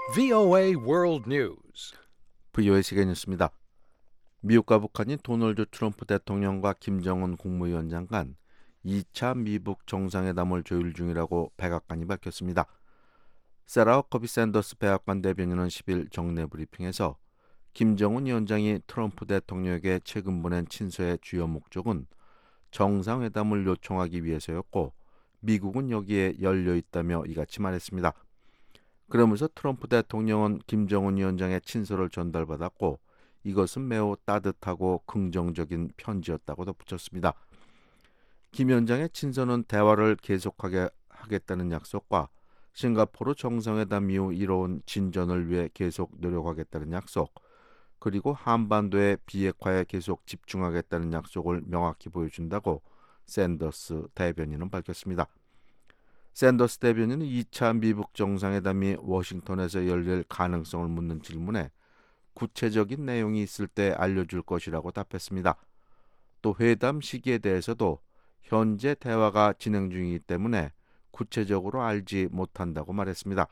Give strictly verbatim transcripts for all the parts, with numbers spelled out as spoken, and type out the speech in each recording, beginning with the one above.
브이오에이 World News. 브이오에이 세계 뉴스입니다. 미국과 북한이 도널드 트럼프 대통령과 김정은 국무위원장 간 이 차 미북 정상회담을 조율 중이라고 백악관이 밝혔습니다. 세라 허커비 샌더스 백악관 대변인은 십일 정례 브리핑에서 김정은 위원장이 트럼프 대통령에게 최근 보낸 친서의 주요 목적은 정상회담을 요청하기 위해서였고 미국은 여기에 열려있다며 이같이 말했습니다. 그러면서 트럼프 대통령은 김정은 위원장의 친서를 전달받았고 이것은 매우 따뜻하고 긍정적인 편지였다고 덧붙였습니다. 김 위원장의 친서는 대화를 계속하게 하겠다는 약속과 싱가포르 정상회담 이후 이뤄온 진전을 위해 계속 노력하겠다는 약속, 그리고 한반도의 비핵화에 계속 집중하겠다는 약속을 명확히 보여준다고 샌더스 대변인은 밝혔습니다. 샌더스 대변인은 이 차 미북 정상회담이 워싱턴에서 열릴 가능성을 묻는 질문에 구체적인 내용이 있을 때 알려줄 것이라고 답했습니다. 또 회담 시기에 대해서도 현재 대화가 진행 중이기 때문에 구체적으로 알지 못한다고 말했습니다.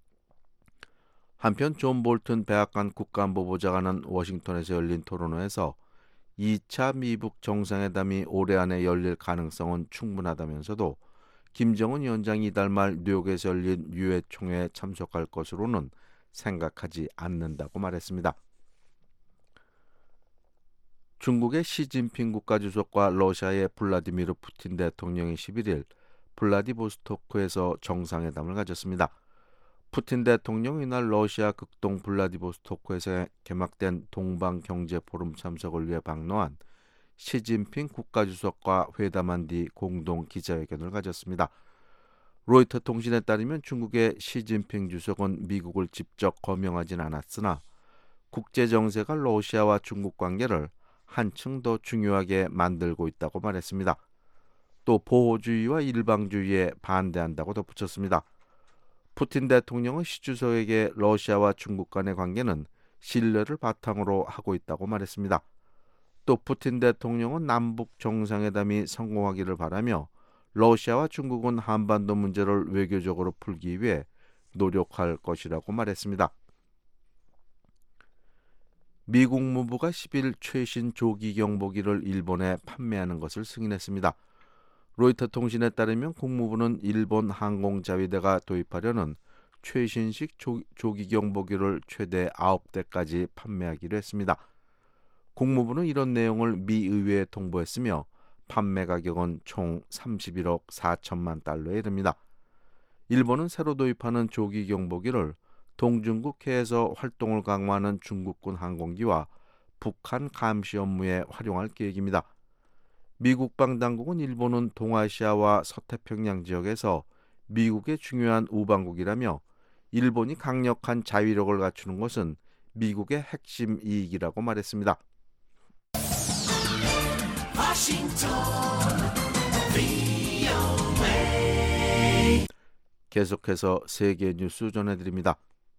한편 존 볼튼 백악관 국가안보보좌관은 워싱턴에서 열린 토론회에서 이 차 미북 정상회담이 올해 안에 열릴 가능성은 충분하다면서도 김정은 위원장이 이달 말 뉴욕에서 열린 유엔 총회에 참석할 것으로는 생각하지 않는다고 말했습니다. 중국의 시진핑 국가주석과 러시아의 블라디미르 푸틴 대통령이 십일 일 블라디보스토크에서 정상회담을 가졌습니다. 푸틴 대통령이 이날 러시아 극동 블라디보스토크에서 개막된 동방경제포럼 참석을 위해 방문한 시진핑 국가주석과 회담한 뒤 공동 기자회견을 가졌습니다. 로이터 통신에 따르면 중국의 시진핑 주석은 미국을 직접 거명하진 않았으나 국제정세가 러시아와 중국 관계를 한층 더 중요하게 만들고 있다고 말했습니다. 또 보호주의와 일방주의에 반대한다고 덧붙였습니다. 푸틴 대통령은 시 주석에게 러시아와 중국 간의 관계는 신뢰를 바탕으로 하고 있다고 말했습니다. 또 푸틴 대통령은 남북 정상회담이 성공하기를 바라며 러시아와 중국은 한반도 문제를 외교적으로 풀기 위해 노력할 것이라고 말했습니다. 미 국무부가 십일 최신 조기 경보기를 일본에 판매하는 것을 승인했습니다. 로이터 통신에 따르면 국무부는 일본 항공자위대가 도입하려는 최신식 조, 조기 경보기를 최대 아홉 대까지 판매하기로 했습니다. 국무부는 이런 내용을 미 의회에 통보했으며 판매 가격은 총 삼십일억 사천만 달러에 이릅니다. 일본은 새로 도입하는 조기 경보기를 동중국 해에서 활동을 강화하는 중국군 항공기와 북한 감시 업무에 활용할 계획입니다. 미 국방당국은 일본은 동아시아와 서태평양 지역에서 미국의 중요한 우방국이라며 일본이 강력한 자위력을 갖추는 것은 미국의 핵심 이익이라고 말했습니다. 워싱턴 브이오에이 계속해서 세계 뉴스 전해드립니다.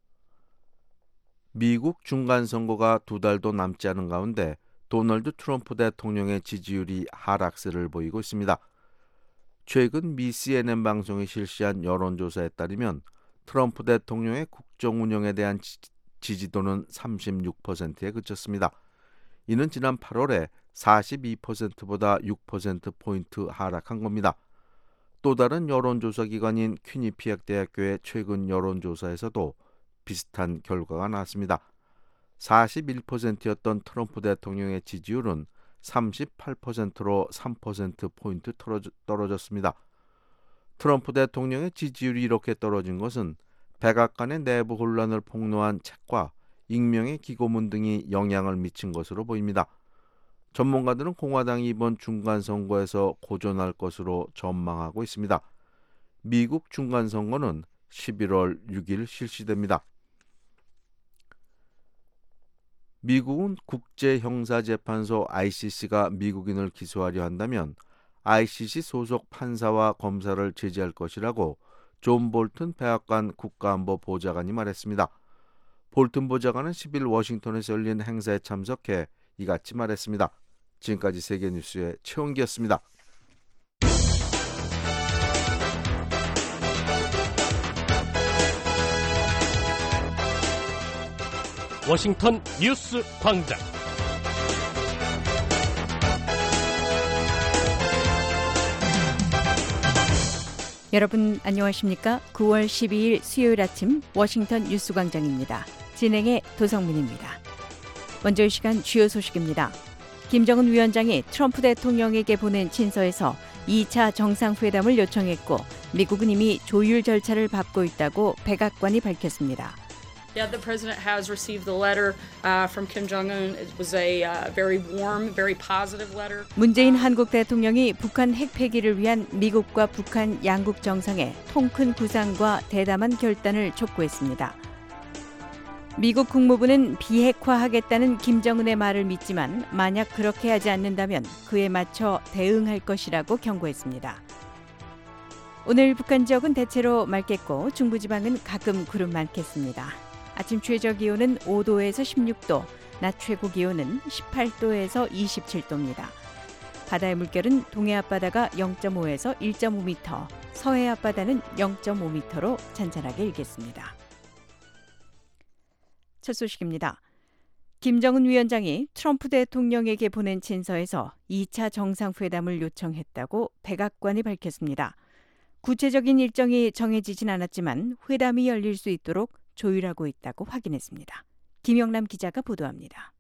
미국 중간선거가 두 달도 남지 않은 가운데 도널드 트럼프 대통령의 지지율이 하락세를 보이고 있습니다. 최근 미 씨엔엔 방송이 실시한 여론조사에 따르면 트럼프 대통령의 국정 운영에 대한 지지도는 삼십육 퍼센트에 그쳤습니다. 이는 지난 팔월에 사십이 퍼센트보다 육 퍼센트포인트 하락한 겁니다. 또 다른 여론조사 기관인 퀴니피액 대학교의 최근 여론조사에서도 비슷한 결과가 나왔습니다. 사십일 퍼센트였던 트럼프 대통령의 지지율은 삼십팔 퍼센트로 삼 퍼센트포인트 떨어졌습니다. 트럼프 대통령의 지지율이 이렇게 떨어진 것은 백악관의 내부 혼란을 폭로한 책과 익명의 기고문 등이 영향을 미친 것으로 보입니다. 전문가들은 공화당이 이번 중간선거에서 고전할 것으로 전망하고 있습니다. 미국 중간선거는 십일월 육일 실시됩니다. 미국은 국제형사재판소 아이씨씨가 미국인을 기소하려 한다면 아이씨씨 소속 판사와 검사를 제지할 것이라고 존 볼튼 백악관 국가안보보좌관이 말했습니다. 볼튼 보좌관은 십일 워싱턴에서 열린 행사에 참석해 이같이 말했습니다. 지금까지 세계뉴스의 최원기였습니다. 워싱턴 뉴스 광장. 여러분 안녕하십니까? 구월 십이일 수요일 아침 워싱턴 뉴스 광장입니다. 진행의 도성민입니다. 먼저 이 시간 주요 소식입니다. 김정은 위원장이 트럼프 대통령에게 보낸 친서에서 이 차 정상회담을 요청했고 미국은 이미 조율 절차를 밟고 있다고 백악관이 밝혔습니다. Yeah, the president has received the letter uh, from Kim Jong-un. It was a uh, very warm, very positive letter. 문재인 한국 대통령이 북한 핵 폐기를 위한 미국과 북한 양국 정상의 통큰 구상과 대담한 결단을 촉구했습니다. 미국 국무부는 비핵화하겠다는 김정은의 말을 믿지만 만약 그렇게 하지 않는다면 그에 맞춰 대응할 것이라고 경고했습니다. 오늘 북한 지역은 대체로 맑겠고 중부지방은 가끔 구름 많겠습니다. 아침 최저 기온은 오도에서 십육도, 낮 최고 기온은 십팔도에서 이십칠도입니다. 바다의 물결은 동해 앞바다가 영점오에서 일점오미터, 서해 앞바다는 영점오미터로 잔잔하게 일겠습니다. 첫 소식입니다. 김정은 위원장이 트럼프 대통령에게 보낸 친서에서 이 차 정상회담을 요청했다고 백악관이 밝혔습니다. 구체적인 일정이 정해지진 않았지만 회담이 열릴 수 있도록 조율하고 있다고 확인했습니다. 김영남 기자가 보도합니다.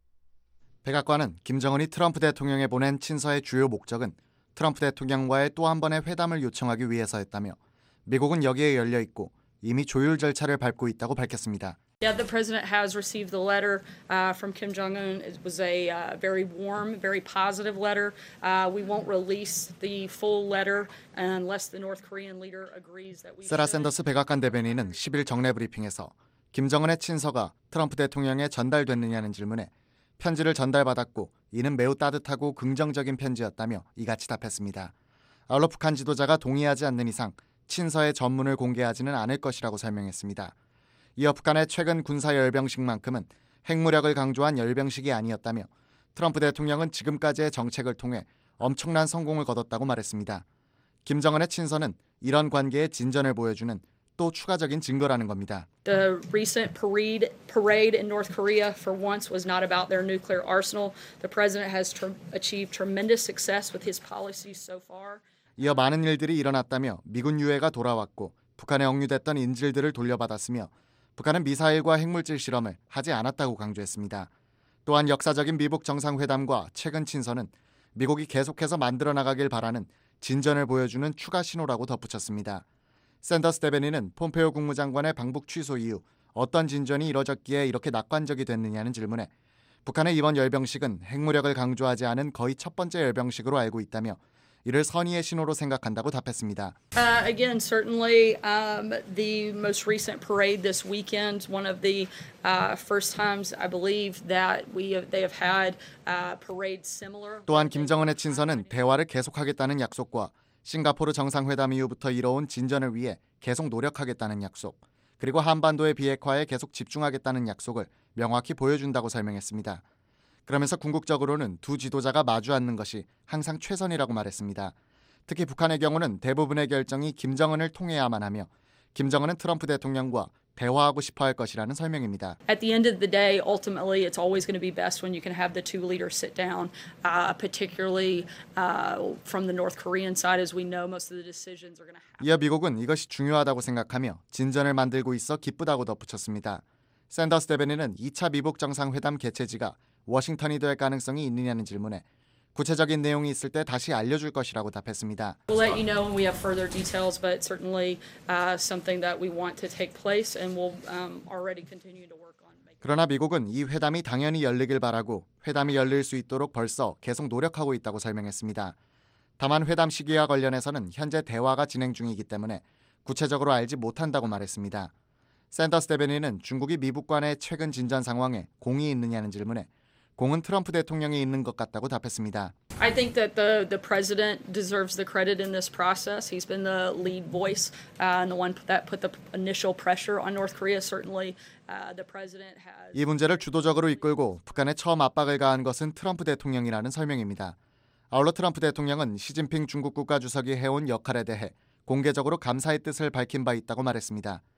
백악관은 김정은이 트럼프 대통령에 보낸 친서의 주요 목적은 트럼프 대통령과의 또 한 번의 회담을 요청하기 위해서였다며 미국은 여기에 열려 있고 이미 조율 절차를 밟고 있다고 밝혔습니다. Yeah, the president has received the letter uh, from Kim Jong-un. It was a uh, very warm, very positive letter. Uh, we won't release the full letter unless the North Korean leader agrees that we 세라 should. 샌더스 백악관 대변인은 십일 정례 브리핑에서 김정은의 친서가 트럼프 대통령에 전달됐느냐는 질문에 편지를 전달받았고 이는 매우 따뜻하고 긍정적인 편지였다며 이같이 답했습니다. 아울러 북한 지도자가 동의하지 않는 이상 친서의 전문을 공개하지는 않을 것이라고 설명했습니다. 이어 북한의 최근 군사 열병식만큼은 핵무력을 강조한 열병식이 아니었다며 트럼프 대통령은 지금까지의 정책을 통해 엄청난 성공을 거뒀다고 말했습니다. 김정은의 친서는 이런 관계의 진전을 보여주는 또 추가적인 증거라는 겁니다. The recent parade, parade in North Korea for once was not about their nuclear arsenal. The president has tr- achieved tremendous success with his policies so far. 이어 많은 일들이 일어났다며 미군 유해가 돌아왔고 북한에 억류됐던 인질들을 돌려받았으며 북한은 미사일과 핵물질 실험을 하지 않았다고 강조했습니다. 또한 역사적인 미북 정상회담과 최근 친서는 미국이 계속해서 만들어 나가길 바라는 진전을 보여주는 추가 신호라고 덧붙였습니다. 샌더스 대변인은 폼페오 국무장관의 방북 취소 이후 어떤 진전이 이뤄졌기에 이렇게 낙관적이 됐느냐는 질문에 북한의 이번 열병식은 핵무력을 강조하지 않은 거의 첫 번째 열병식으로 알고 있다며 이를 선의의 신호로 생각한다고 답했습니다. Uh, again, certainly um, the most recent parade this weekend, one of the uh, first times I believe that we have, they have had uh, parades similar. 또한 김정은의 친서는 대화를 계속하겠다는 약속과 싱가포르 정상회담 이후부터 이뤄온 진전을 위해 계속 노력하겠다는 약속, 그리고 한반도의 비핵화에 계속 집중하겠다는 약속을 명확히 보여준다고 설명했습니다. 그러면서 궁극적으로는 두 지도자가 마주 앉는 것이 항상 최선이라고 말했습니다. 특히 북한의 경우는 대부분의 결정이 김정은을 통해야만 하며 김정은은 트럼프 대통령과 대화하고 싶어 할 것이라는 설명입니다. At the end of the day, ultimately, it's always going to be best when you can have the two leaders sit down, uh, particularly uh, from the North Korean side, as we know most of the decisions are going to happen. 이어 미국은 이것이 중요하다고 생각하며 진전을 만들고 있어 기쁘다고 덧붙였습니다. 샌더스 대변인은 이 차 미북 정상회담 개최지가 워싱턴이 될 가능성이 있느냐는 질문에 구체적인 내용이 있을 때 다시 알려줄 것이라고 답했습니다. We'll let you know when we have further details, but certainly uh, something that we want to take place, and we'll um, already continue to work on making. 그러나 미국은 이 회담이 당연히 열리길 바라고 회담이 열릴 수 있도록 벌써 계속 노력하고 있다고 설명했습니다. 다만 회담 시기와 관련해서는 현재 대화가 진행 중이기 때문에 구체적으로 알지 못한다고 말했습니다. 샌더스 대변인은 중국이 미북 간의 최근 진전 상황에 공이 있느냐는 질문에 공은 트럼프 대통령이 있는 것 같다고 답했습니다. I think that the the president deserves the credit in this process. He's been the lead voice uh, and the one that put the initial pressure on North Korea. Certainly, uh, the president has. 이 문제를 주도적으로 이끌고 북한에 처음 압박을 가한 것은 트럼프 대통령이라는 설명입니다. 아울러 트럼프 대통령은 시진핑 중국 국가주석이 해온 역할에 대해 공개적으로 감사의 뜻을 밝힌 바 있다고 말했습니다.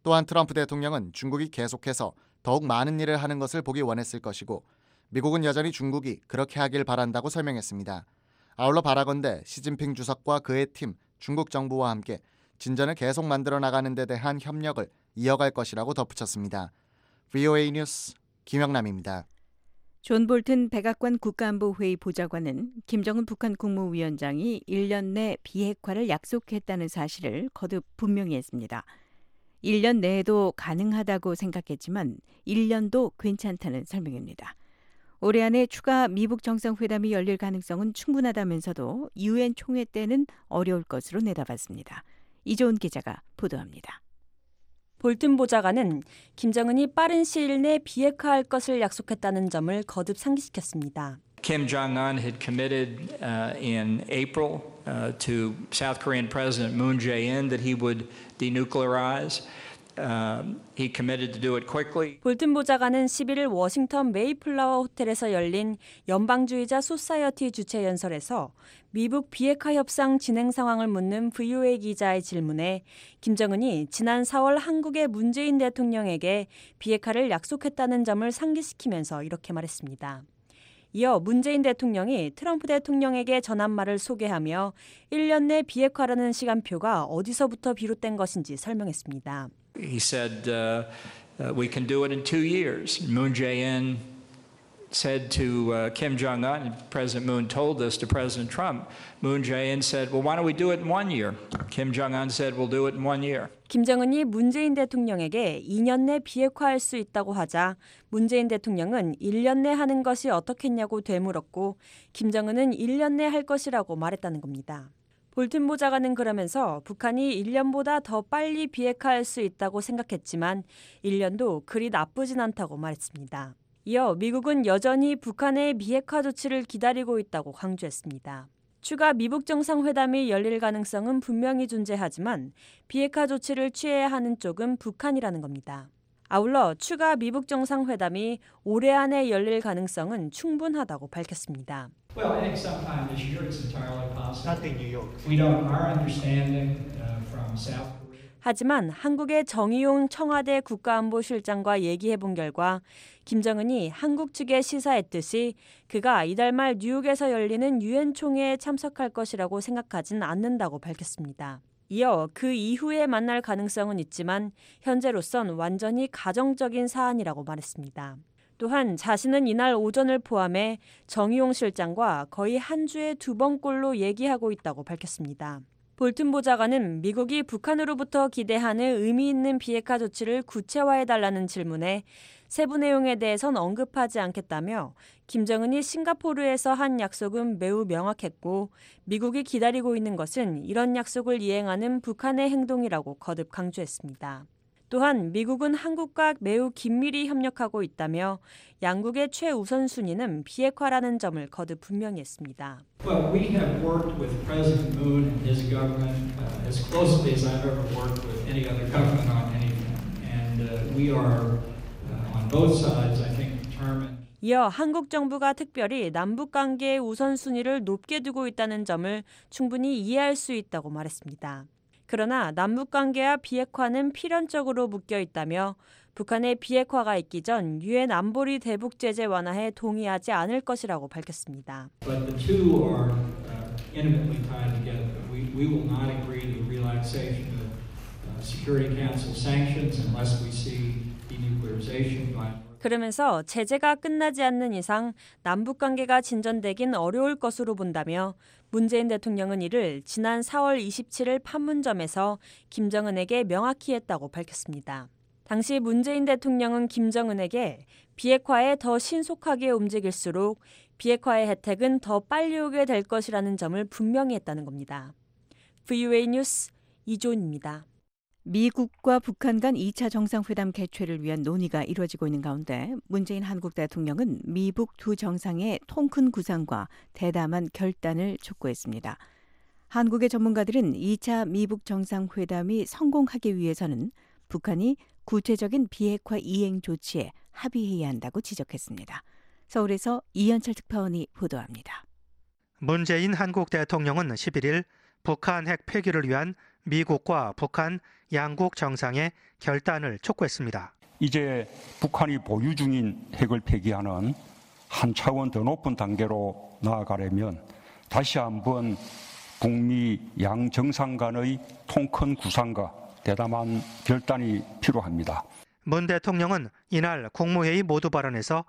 또한 트럼프 대통령은 중국이 계속해서 더욱 많은 일을 하는 것을 보기 원했을 것이고 미국은 여전히 중국이 그렇게 하길 바란다고 설명했습니다. 아울러 바라건대 시진핑 주석과 그의 팀 중국 정부와 함께 진전을 계속 만들어 나가는 데 대한 협력을 이어갈 것이라고 덧붙였습니다. 브이오에이 뉴스 김영남입니다. 존 볼튼 백악관 국가안보회의 보좌관은 김정은 북한 국무위원장이 일 년 내 비핵화를 약속했다는 사실을 거듭 분명히 했습니다. 일 년 내에도 가능하다고 생각했지만 일 년도 괜찮다는 설명입니다. 올해 안에 추가 미북 정상회담이 열릴 가능성은 충분하다면서도 유엔 총회 때는 어려울 것으로 내다봤습니다. 이조은 기자가 보도합니다. 볼튼 보좌관은 김정은이 빠른 시일 내 비핵화할 것을 약속했다는 점을 거듭 상기시켰습니다. Kim Jong-un had committed uh, in April uh, to South Korean President Moon Jae-in that he would denuclearize. Um, he committed to do it quickly. 볼튼 보좌관은 십일 일 워싱턴 메이플라워 호텔에서 열린 연방주의자 소사이어티 주최 연설에서 미북 비핵화 협상 진행 상황을 묻는 브이오에이 기자의 질문에 김정은이 지난 사월 한국의 문재인 대통령에게 비핵화를 약속했다는 점을 상기시키면서 이렇게 말했습니다. 이어 문재인 대통령이 트럼프 대통령에게 전한 말을 소개하며 일 년 내 비핵화라는 시간표가 어디서부터 비롯된 것인지 설명했습니다. He said uh, uh, we can do it in two years. Moon Jae-in said to uh, Kim Jong-un, and President Moon told this to President Trump. Moon Jae-in said, well, why don't we do it in one year? Kim Jong-un said, we'll do it in one year. 김정은이 문재인 대통령에게 이 년 내 비핵화할 수 있다고 하자 문재인 대통령은 일 년 내 하는 것이 어떻겠냐고 되물었고 김정은은 일 년 내 할 것이라고 말했다는 겁니다. 볼튼 보좌관은 그러면서 북한이 일 년보다 더 빨리 비핵화할 수 있다고 생각했지만 일 년도 그리 나쁘진 않다고 말했습니다. 이어 미국은 여전히 북한의 비핵화 조치를 기다리고 있다고 강조했습니다. 추가 미북 정상회담이 열릴 가능성은 분명히 존재하지만 비핵화 조치를 취해야 하는 쪽은 북한이라는 겁니다. 아울러 추가 미북 정상회담이 올해 안에 열릴 가능성은 충분하다고 밝혔습니다. Well, I think sometime this year it's entirely possible. Not in New York. We don't. Our understanding uh, from South Korea. 하지만 한국의 정의용 청와대 국가안보실장과 얘기해본 결과 김정은이 한국 측에 시사했듯이 그가 이달 말 뉴욕에서 열리는 유엔 총회에 참석할 것이라고 생각하진 않는다고 밝혔습니다. 이어 그 이후에 만날 가능성은 있지만 현재로선 완전히 가정적인 사안이라고 말했습니다. 또한 자신은 이날 오전을 포함해 정의용 실장과 거의 한 주에 두 번꼴로 얘기하고 있다고 밝혔습니다. 볼튼 보좌관은 미국이 북한으로부터 기대하는 의미 있는 비핵화 조치를 구체화해달라는 질문에 세부 내용에 대해선 언급하지 않겠다며 김정은이 싱가포르에서 한 약속은 매우 명확했고 미국이 기다리고 있는 것은 이런 약속을 이행하는 북한의 행동이라고 거듭 강조했습니다. 또한 미국은 한국과 매우 긴밀히 협력하고 있다며 양국의 최우선순위는 비핵화라는 점을 거듭 분명히 했습니다. Well, we have worked with President Moon and his government uh, as closely as I've ever worked with any other government on anything. And uh, we are uh, on both sides, I think, determined. 이어 한국 정부가 특별히 남북 관계의 우선순위를 높게 두고 있다는 점을 충분히 이해할 수 있다고 말했습니다. 그러나 남북관계와 비핵화는 필연적으로 묶여 있다며 북한의 비핵화가 있기 전 유엔 안보리 대북 제재 완화에 동의하지 않을 것이라고 밝혔습니다. But the two are uh, intimately tied together. We, we will not agree to the relaxation of uh, Security Council sanctions unless we see denuclearization by 그러면서 제재가 끝나지 않는 이상 남북관계가 진전되긴 어려울 것으로 본다며 문재인 대통령은 이를 지난 사월 이십칠일 판문점에서 김정은에게 명확히 했다고 밝혔습니다. 당시 문재인 대통령은 김정은에게 비핵화에 더 신속하게 움직일수록 비핵화의 혜택은 더 빨리 오게 될 것이라는 점을 분명히 했다는 겁니다. 브이오에이 뉴스 이조은입니다. 미국과 북한 간 이 차 정상회담 개최를 위한 논의가 이루어지고 있는 가운데 문재인 한국 대통령은 미북 두 정상의 통큰 구상과 대담한 결단을 촉구했습니다. 한국의 전문가들은 이 차 미북 정상회담이 성공하기 위해서는 북한이 구체적인 비핵화 이행 조치에 합의해야 한다고 지적했습니다. 서울에서 이현철 특파원이 보도합니다. 문재인 한국 대통령은 십일 일 북한 핵 폐기를 위한 미국과 북한 양국 정상의 결단을 촉구했습니다. 이제 북한이 보유 중인 핵을 폐기하는 한 차원 더 높은 단계로 나아가려면 다시 한번 북미 양 정상 간의 통큰 구상과 대담한 결단이 필요합니다. 문 대통령은 이날 국무회의 모두 발언에서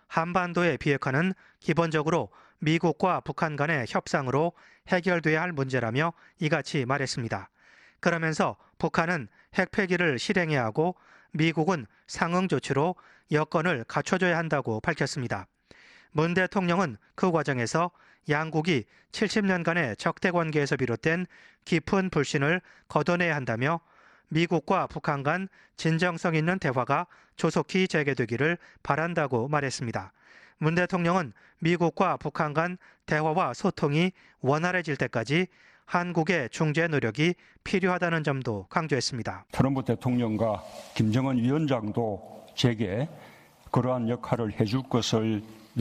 한반도의 비핵화는 기본적으로 미국과 북한 간의 협상으로 해결돼야 할 문제라며 이같이 말했습니다. 그러면서 북한은 핵 폐기를 실행해야 하고 미국은 상응 조치로 여건을 갖춰줘야 한다고 밝혔습니다. 문 대통령은 그 과정에서 양국이 칠십 년간의 적대 관계에서 비롯된 깊은 불신을 걷어내야 한다며 미국과 북한 간 진정성 있는 대화가 조속히 재개되기를 바란다고 말했습니다. 문 대통령은 미국과 북한 간 대화와 소통이 원활해질 때까지 한국의 중재 노력이 필요하다는 점도 강조했습니다. 트럼프 대통령과 김정은 위원장도 제게 그러한 역할을 해줄 것을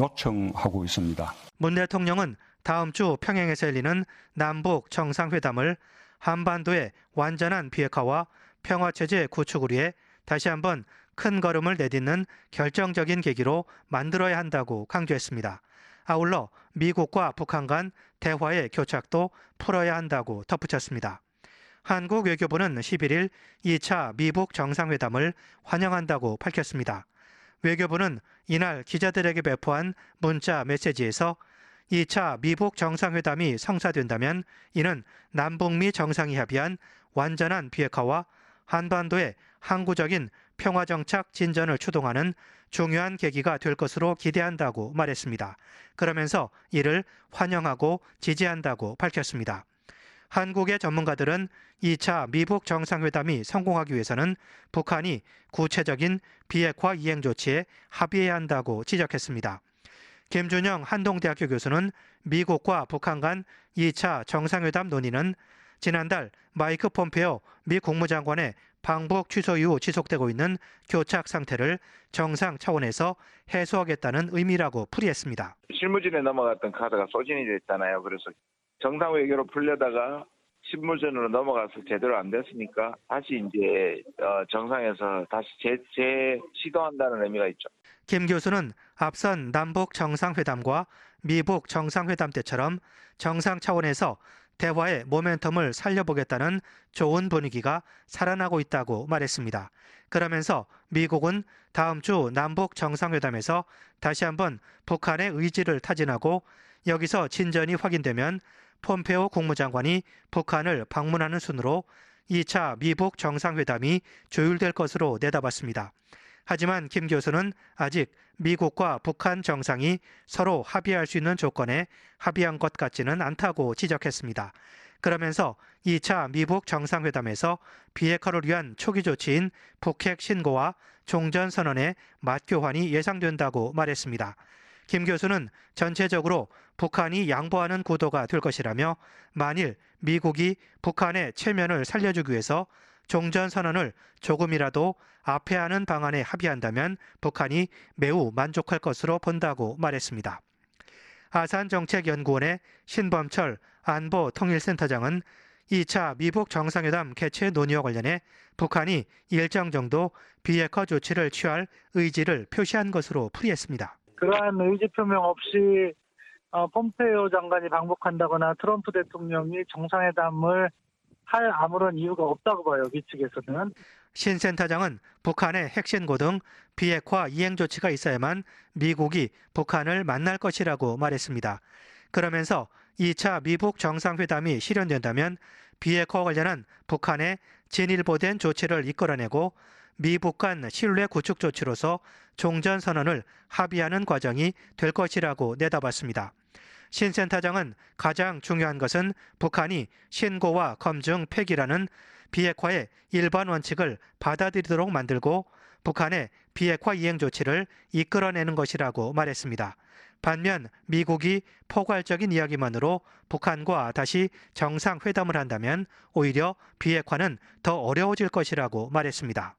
요청하고 있습니다. 문 대통령은 다음 주 평양에서 열리는 남북 정상회담을 한반도의 완전한 비핵화와 평화체제 구축을 위해 다시 한번 큰 걸음을 내딛는 결정적인 계기로 만들어야 한다고 강조했습니다. 아울러 미국과 북한 간 대화의 교착도 풀어야 한다고 덧붙였습니다. 한국 외교부는 십일 일 이 차 미북 정상회담을 환영한다고 밝혔습니다. 외교부는 이날 기자들에게 배포한 문자 메시지에서 이 차 미북 정상회담이 성사된다면 이는 남북미 정상이 합의한 완전한 비핵화와 한반도의 항구적인 평화정착 진전을 추동하는 중요한 계기가 될 것으로 기대한다고 말했습니다. 그러면서 이를 환영하고 지지한다고 밝혔습니다. 한국의 전문가들은 이 차 미북 정상회담이 성공하기 위해서는 북한이 구체적인 비핵화 이행 조치에 합의해야 한다고 지적했습니다. 김준영 한동대학교 교수는 미국과 북한 간 이 차 정상회담 논의는 지난달 마이크 폼페오 미 국무장관의 방북 취소 이후 지속되고 있는 교착 상태를 정상 차원에서 해소하겠다는 의미라고 풀이했습니다. 실무진에 넘어갔던 카드가 소진이 됐잖아요. 그래서 정상 외교로 풀려다가 실무진으로 넘어가서 제대로 안 됐으니까 다시 이제 정상에서 다시 재, 재 시도한다는 의미가 있죠. 김 교수는 앞선 남북 정상회담과 미북 정상회담 때처럼 정상 차원에서 대화의 모멘텀을 살려보겠다는 좋은 분위기가 살아나고 있다고 말했습니다. 그러면서 미국은 다음 주 남북 정상회담에서 다시 한번 북한의 의지를 타진하고 여기서 진전이 확인되면 폼페오 국무장관이 북한을 방문하는 순으로 이 차 미북 정상회담이 조율될 것으로 내다봤습니다. 하지만 김 교수는 아직 미국과 북한 정상이 서로 합의할 수 있는 조건에 합의한 것 같지는 않다고 지적했습니다. 그러면서 이 차 미북 정상회담에서 비핵화를 위한 초기 조치인 북핵 신고와 종전선언의 맞교환이 예상된다고 말했습니다. 김 교수는 전체적으로 북한이 양보하는 구도가 될 것이라며 만일 미국이 북한의 체면을 살려주기 위해서 종전선언을 조금이라도 앞에하는 방안에 합의한다면 북한이 매우 만족할 것으로 본다고 말했습니다. 아산정책연구원의 신범철 안보통일센터장은 이 차 미북 정상회담 개최 논의와 관련해 북한이 일정 정도 비핵화 조치를 취할 의지를 표시한 것으로 풀이했습니다. 그러한 의지 표명 없이 폼페이오 장관이 방북한다거나 트럼프 대통령이 정상회담을 할 아무런 이유가 없다고 봐요. 미 측에서는. 신 센터장은 북한의 핵신고 등 비핵화 이행 조치가 있어야만 미국이 북한을 만날 것이라고 말했습니다. 그러면서 이 차 미북 정상회담이 실현된다면 비핵화 관련한 북한의 진일보된 조치를 이끌어내고 미북 간 신뢰 구축 조치로서 종전선언을 합의하는 과정이 될 것이라고 내다봤습니다. 신 센터장은 가장 중요한 것은 북한이 신고와 검증 폐기라는 비핵화의 일반 원칙을 받아들이도록 만들고 북한의 비핵화 이행 조치를 이끌어내는 것이라고 말했습니다. 반면 미국이 포괄적인 이야기만으로 북한과 다시 정상회담을 한다면 오히려 비핵화는 더 어려워질 것이라고 말했습니다.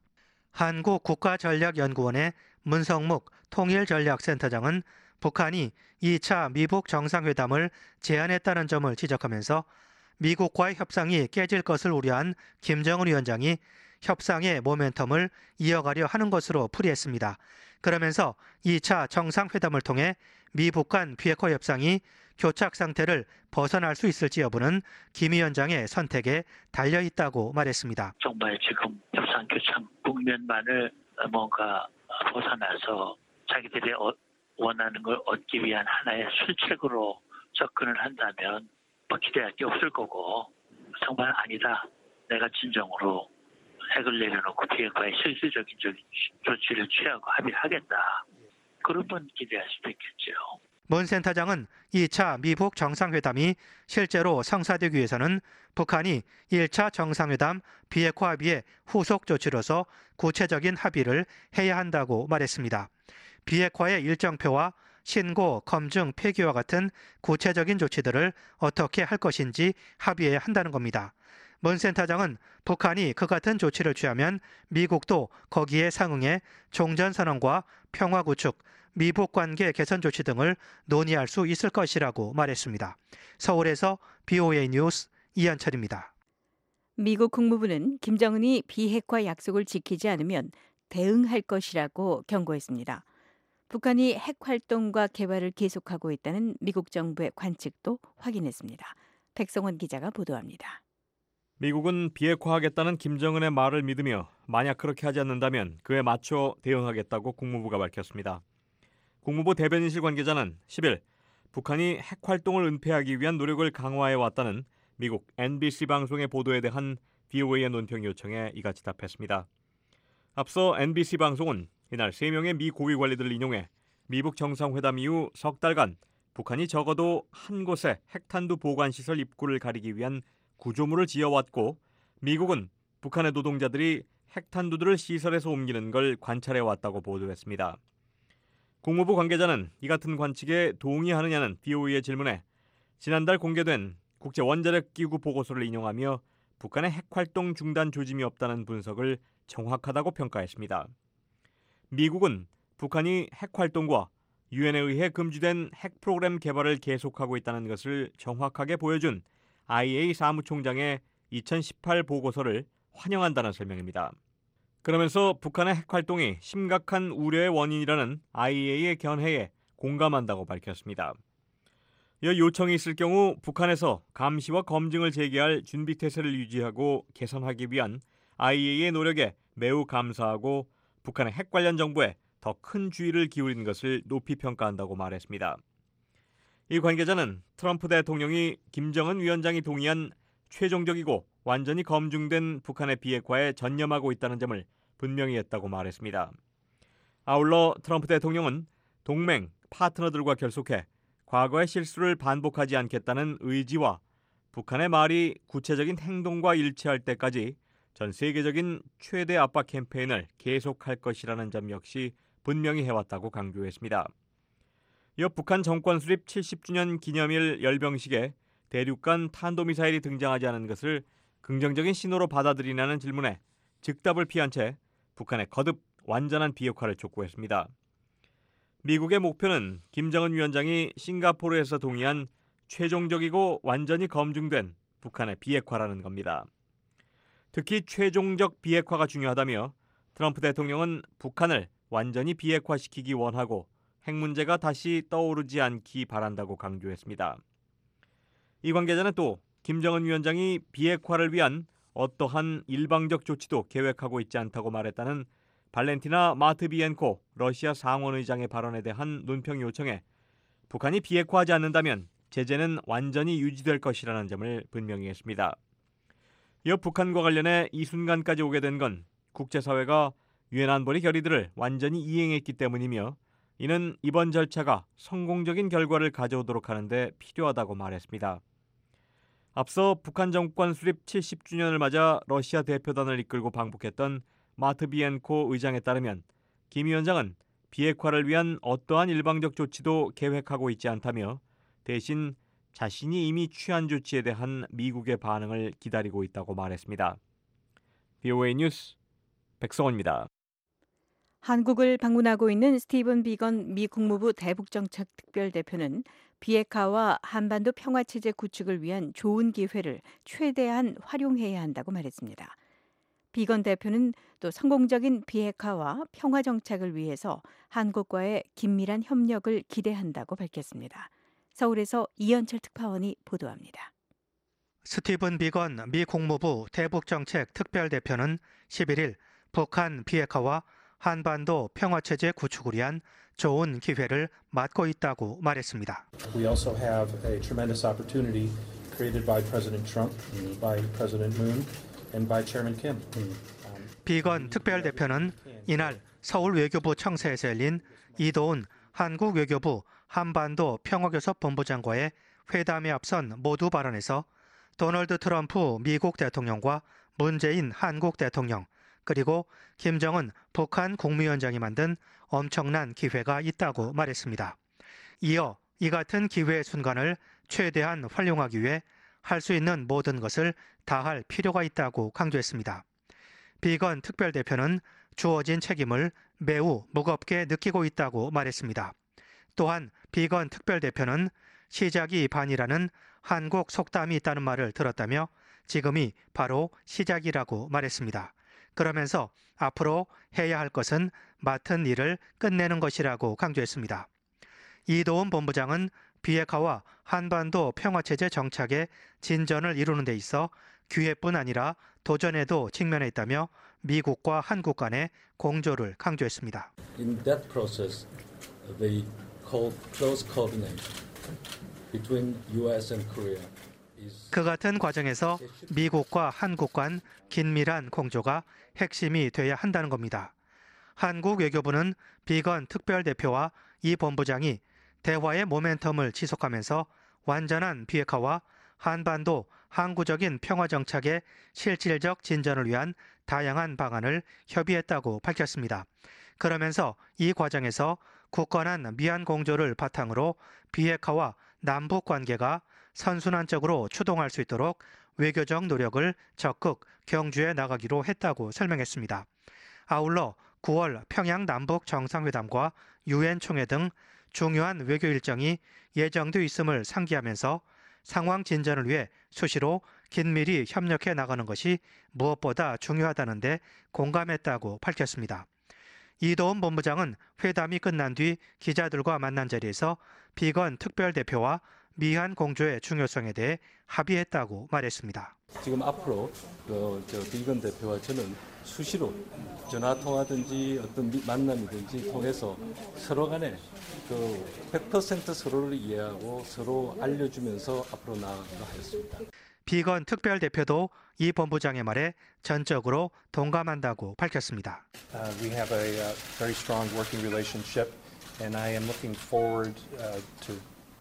한국국가전략연구원의 문성묵 통일전략센터장은 북한이 이 차 미북 정상회담을 제안했다는 점을 지적하면서 미국과의 협상이 깨질 것을 우려한 김정은 위원장이 협상의 모멘텀을 이어가려 하는 것으로 풀이했습니다. 그러면서 이 차 정상회담을 통해 미북 간 비핵화 협상이 교착 상태를 벗어날 수 있을지 여부는 김 위원장의 선택에 달려 있다고 말했습니다. 정말 지금 협상 교착 국면만을 뭔가 벗어나서 자기들이 원하는 걸 얻기 위한 하나의 술책으로 접근을 한다면 뭐 기대할 게 없을 거고, 정말 아니다, 내가 진정으로 핵을 내려놓고 비핵화에 실질적인 조치를 취하고 합의를 하겠다, 그런 건 기대할 수도 있겠죠. 문 센터장은 이 차 미북 정상회담이 실제로 성사되기 위해서는 북한이 일 차 정상회담 비핵화 합의의 후속 조치로서 구체적인 합의를 해야 한다고 말했습니다. 비핵화의 일정표와 신고, 검증, 폐기와 같은 구체적인 조치들을 어떻게 할 것인지 합의해야 한다는 겁니다. 문 센터장은 북한이 그 같은 조치를 취하면 미국도 거기에 상응해 종전선언과 평화 구축, 미북 관계 개선 조치 등을 논의할 수 있을 것이라고 말했습니다. 서울에서 비오에이 뉴스 이한철입니다. 미국 국무부는 김정은이 비핵화 약속을 지키지 않으면 대응할 것이라고 경고했습니다. 북한이 핵 활동과 개발을 계속하고 있다는 미국 정부의 관측도 확인했습니다. 백성원 기자가 보도합니다. 미국은 비핵화하겠다는 김정은의 말을 믿으며 만약 그렇게 하지 않는다면 그에 맞춰 대응하겠다고 국무부가 밝혔습니다. 국무부 대변인실 관계자는 십일 북한이 핵 활동을 은폐하기 위한 노력을 강화해왔다는 미국 엠비씨 방송의 보도에 대한 비오에이의 논평 요청에 이같이 답했습니다. 앞서 엠비씨 방송은 이날 세 명의 미 고위 관리들을 인용해 미북 정상회담 이후 석 달간 북한이 적어도 한 곳에 핵탄두 보관시설 입구를 가리기 위한 구조물을 지어왔고 미국은 북한의 노동자들이 핵탄두들을 시설에서 옮기는 걸 관찰해왔다고 보도했습니다. 국무부 관계자는 이 같은 관측에 동의하느냐는 비오에이의 질문에 지난달 공개된 국제원자력기구 보고서를 인용하며 북한의 핵활동 중단 조짐이 없다는 분석을 정확하다고 평가했습니다. 미국은 북한이 핵활동과 유엔에 의해 금지된 핵 프로그램 개발을 계속하고 있다는 것을 정확하게 보여준 아이이에이 사무총장의 이천십팔 보고서를 환영한다는 설명입니다. 그러면서 북한의 핵활동이 심각한 우려의 원인이라는 아이이에이의 견해에 공감한다고 밝혔습니다. 이 요청이 있을 경우 북한에서 감시와 검증을 재개할 준비태세를 유지하고 개선하기 위한 아이이에이의 노력에 매우 감사하고 북한의 핵 관련 정보에 더 큰 주의를 기울이는 것을 높이 평가한다고 말했습니다. 이 관계자는 트럼프 대통령이 김정은 위원장이 동의한 최종적이고 완전히 검증된 북한의 비핵화에 전념하고 있다는 점을 분명히 했다고 말했습니다. 아울러 트럼프 대통령은 동맹, 파트너들과 결속해 과거의 실수를 반복하지 않겠다는 의지와 북한의 말이 구체적인 행동과 일치할 때까지 전 세계적인 최대 압박 캠페인을 계속할 것이라는 점 역시 분명히 해왔다고 강조했습니다. 이어 북한 정권 수립 칠십 주년 기념일 열병식에 대륙간 탄도미사일이 등장하지 않은 것을 긍정적인 신호로 받아들이냐는 질문에 즉답을 피한 채 북한의 거듭 완전한 비핵화를 촉구했습니다. 미국의 목표는 김정은 위원장이 싱가포르에서 동의한 최종적이고 완전히 검증된 북한의 비핵화라는 겁니다. 특히 최종적 비핵화가 중요하다며 트럼프 대통령은 북한을 완전히 비핵화시키기 원하고 핵 문제가 다시 떠오르지 않기 바란다고 강조했습니다. 이 관계자는 또 김정은 위원장이 비핵화를 위한 어떠한 일방적 조치도 계획하고 있지 않다고 말했다는 발렌티나 마트비엔코 러시아 상원의장의 발언에 대한 논평 요청에 북한이 비핵화하지 않는다면 제재는 완전히 유지될 것이라는 점을 분명히 했습니다. 이어 북한과 관련해 이 순간까지 오게 된 건 국제사회가 유엔 안보리 결의들을 완전히 이행했기 때문이며 이는 이번 절차가 성공적인 결과를 가져오도록 하는데 필요하다고 말했습니다. 앞서 북한 정권 수립 칠십 주년을 맞아 러시아 대표단을 이끌고 방북했던 마트비엔코 의장에 따르면 김 위원장은 비핵화를 위한 어떠한 일방적 조치도 계획하고 있지 않다며 대신 자신이 이미 취한 조치에 대한 미국의 반응을 기다리고 있다고 말했습니다. 비오에이 뉴스 백성원입니다. 한국을 방문하고 있는 스티븐 비건 미 국무부 대북정책 특별대표는 비핵화와 한반도 평화체제 구축을 위한 좋은 기회를 최대한 활용해야 한다고 말했습니다. 비건 대표는 또 성공적인 비핵화와 평화 정착을 위해서 한국과의 긴밀한 협력을 기대한다고 밝혔습니다. 서울에서 이현철 특파원이 보도합니다. 스티븐 비건 미 국무부 대북정책 특별대표는 십일 일 북한 비핵화와 한반도 평화체제 구축을 위한 좋은 기회를 맞고 있다고 말했습니다. We also have a tremendous opportunity created by President Trump, by President Moon, and by Chairman Kim. 비건 특별대표는 이날 서울 외교부 청사에서 열린 이도훈 한국 외교부 한반도 평화교섭 본부장과의 회담에 앞선 모두 발언에서 도널드 트럼프 미국 대통령과 문재인 한국 대통령 그리고 김정은 북한 국무위원장이 만든 엄청난 기회가 있다고 말했습니다. 이어 이 같은 기회의 순간을 최대한 활용하기 위해 할 수 있는 모든 것을 다할 필요가 있다고 강조했습니다. 비건 특별대표는 주어진 책임을 매우 무겁게 느끼고 있다고 말했습니다. 또한 비건 특별대표는 시작이 반이라는 한국 속담이 있다는 말을 들었다며 지금이 바로 시작이라고 말했습니다. 그러면서 앞으로 해야 할 것은 맡은 일을 끝내는 것이라고 강조했습니다. 이도훈 본부장은 비핵화와 한반도 평화체제 정착의 진전을 이루는 데 있어 기회뿐 아니라 도전에도 직면해 있다며 미국과 한국 간의 공조를 강조했습니다. In that process, the close coordination between U S and Korea. 그 같은 과정에서 미국과 한국 간 긴밀한 공조가 핵심이 돼야 한다는 겁니다. 한국 외교부는 비건 특별대표와 이 본부장이 대화의 모멘텀을 지속하면서 완전한 비핵화와 한반도 항구적인 평화 정착의 실질적 진전을 위한 다양한 방안을 협의했다고 밝혔습니다. 그러면서 이 과정에서 굳건한 미한 공조를 바탕으로 비핵화와 남북 관계가 선순환적으로 추동할 수 있도록 외교적 노력을 적극 경주해 나가기로 했다고 설명했습니다. 아울러 구월 평양 남북 정상회담과 유엔 총회 등 중요한 외교 일정이 예정돼 있음을 상기하면서 상황 진전을 위해 수시로 긴밀히 협력해 나가는 것이 무엇보다 중요하다는 데 공감했다고 밝혔습니다. 이도훈 본부장은 회담이 끝난 뒤 기자들과 만난 자리에서 비건 특별대표와 미한 공조의 중요성에 대해 합의했다고 말했습니다. 지금 앞으로 그, 저 비건 대표와 저는 수시로 전화 통화든지 어떤 만남이든지 통해서 서로 간에 그 백 퍼센트 서로를 이해하고 서로 알려주면서 앞으로 나아가기로 하였습니다. 비건 특별대표도 이 본부장의 말에 전적으로 동감한다고 밝혔습니다. Uh, we have a uh, very strong working relationship, and I am looking forward uh, to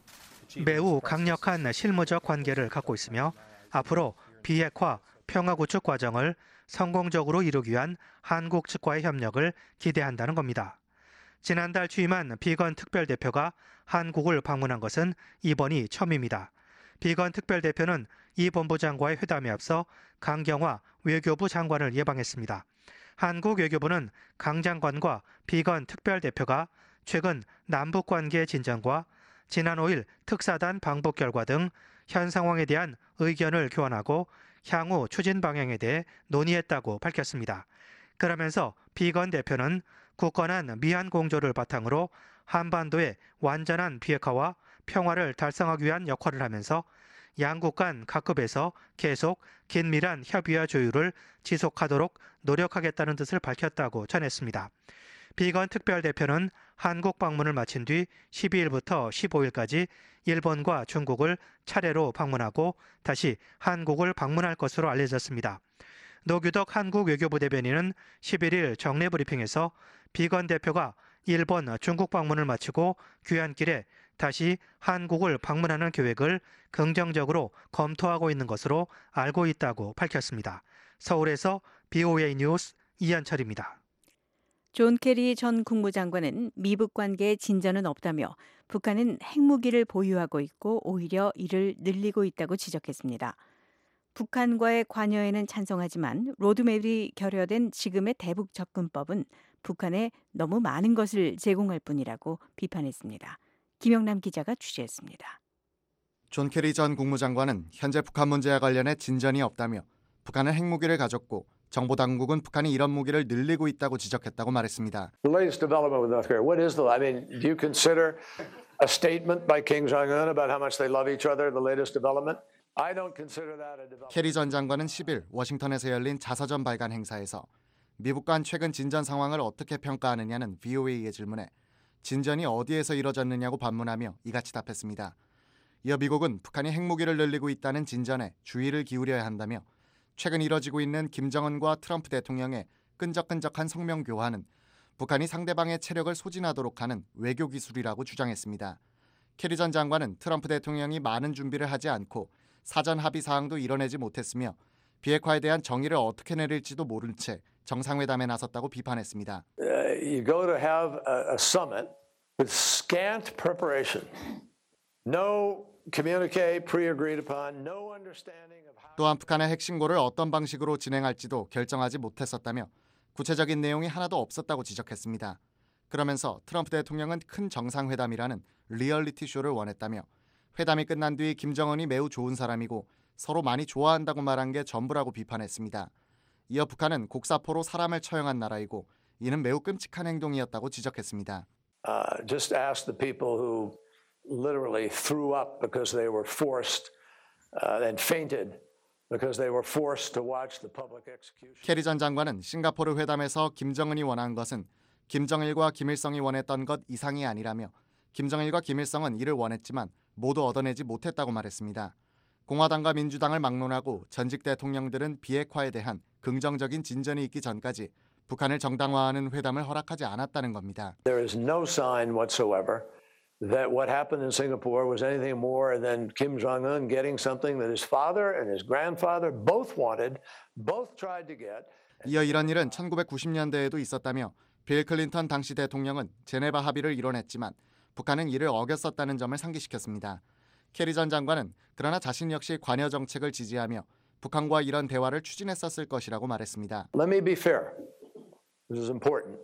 매우 강력한 실무적 관계를 갖고 있으며 앞으로 비핵화, 평화구축 과정을 성공적으로 이루기 위한 한국 측과의 협력을 기대한다는 겁니다. 지난달 취임한 비건 특별대표가 한국을 방문한 것은 이번이 처음입니다. 비건 특별대표는 이 본부장과의 회담에 앞서 강경화 외교부 장관을 예방했습니다. 한국 외교부는 강 장관과 비건 특별대표가 최근 남북관계 진전과 지난 오 일 특사단 방북 결과 등 현 상황에 대한 의견을 교환하고 향후 추진 방향에 대해 논의했다고 밝혔습니다. 그러면서 비건 대표는 굳건한 미한 공조를 바탕으로 한반도의 완전한 비핵화와 평화를 달성하기 위한 역할을 하면서 양국 간 각급에서 계속 긴밀한 협의와 조율을 지속하도록 노력하겠다는 뜻을 밝혔다고 전했습니다. 비건 특별대표는 한국 방문을 마친 뒤 십이 일부터 십오 일까지 일본과 중국을 차례로 방문하고 다시 한국을 방문할 것으로 알려졌습니다. 노규덕 한국 외교부 대변인은 십일 일 정례 브리핑에서 비건 대표가 일본, 중국 방문을 마치고 귀환길에 다시 한국을 방문하는 계획을 긍정적으로 검토하고 있는 것으로 알고 있다고 밝혔습니다. 서울에서 비오에이 뉴스 이현철입니다. 존 케리 전 국무장관은 미북 관계에 진전은 없다며 북한은 핵무기를 보유하고 있고 오히려 이를 늘리고 있다고 지적했습니다. 북한과의 관여에는 찬성하지만 로드맵이 결여된 지금의 대북 접근법은 북한에 너무 많은 것을 제공할 뿐이라고 비판했습니다. 김영남 기자가 취재했습니다. 존 케리 전 국무장관은 현재 북한 문제와 관련해 진전이 없다며 북한은 핵무기를 가졌고 정보당국은 북한이 이런 무기를 늘리고 있다고 지적했다고 말했습니다. The latest development with North Korea. What is the? I mean, do you consider a statement by Kim Jong-un about how much they love each other the latest development? I don't consider that a development. 케리 전 장관은 십 일 워싱턴에서 열린 자서전 발간 행사에서 미국 간 최근 진전 상황을 어떻게 평가하느냐는 브이오에이의 질문에 진전이 어디에서 이뤄졌느냐고 반문하며 이같이 답했습니다. 이어 미국은 북한이 핵무기를 늘리고 있다는 진전에 주의를 기울여야 한다며 최근 이뤄지고 있는 김정은과 트럼프 대통령의 끈적끈적한 성명 교환은 북한이 상대방의 체력을 소진하도록 하는 외교 기술이라고 주장했습니다. 케리 전 장관은 트럼프 대통령이 많은 준비를 하지 않고 사전 합의 사항도 이뤄내지 못했으며 비핵화에 대한 정의를 어떻게 내릴지도 모른 채 정상회담에 나섰다고 비판했습니다. Uh, you go to have a, a summit with scant preparation, no communique pre-agreed upon, no understanding of how. 또한 북한의 핵신고를 어떤 방식으로 진행할지도 결정하지 못했었다며 구체적인 내용이 하나도 없었다고 지적했습니다. 그러면서 트럼프 대통령은 큰 정상회담이라는 리얼리티 쇼를 원했다며 회담이 끝난 뒤 김정은이 매우 좋은 사람이고 서로 많이 좋아한다고 말한 게 전부라고 비판했습니다. 이어 북한은 곡사포로 사람을 처형한 나라이고 이는 매우 끔찍한 행동이었다고 지적했습니다. Uh, just ask the people who literally threw up because they were forced uh, and fainted because they were forced to watch the public execution. 케리 전 장관은 싱가포르 회담에서 김정은이 원한 것은 김정일과 김일성이 원했던 것 이상이 아니라며 김정일과 김일성은 이를 원했지만 모두 얻어내지 못했다고 말했습니다. 공화당과 민주당을 막론하고 전직 대통령들은 비핵화에 대한 긍정적인 진전이 있기 전까지 북한을 정당화하는 회담을 허락하지 않았다는 겁니다. There is no sign whatsoever that what happened in Singapore was anything more than Kim Jong-un getting something that his father and his grandfather both wanted, both tried to get. 이어 이런 일은 천구백구십 년대에도 있었다며 빌 클린턴 당시 대통령은 제네바 합의를 이뤄냈지만 북한은 이를 어겼었다는 점을 상기시켰습니다. 케리 전 장관은 그러나 자신 역시 관여 정책을 지지하며 북한과 이런 대화를 추진했었을 것이라고 말했습니다. Let me be fair. This is important.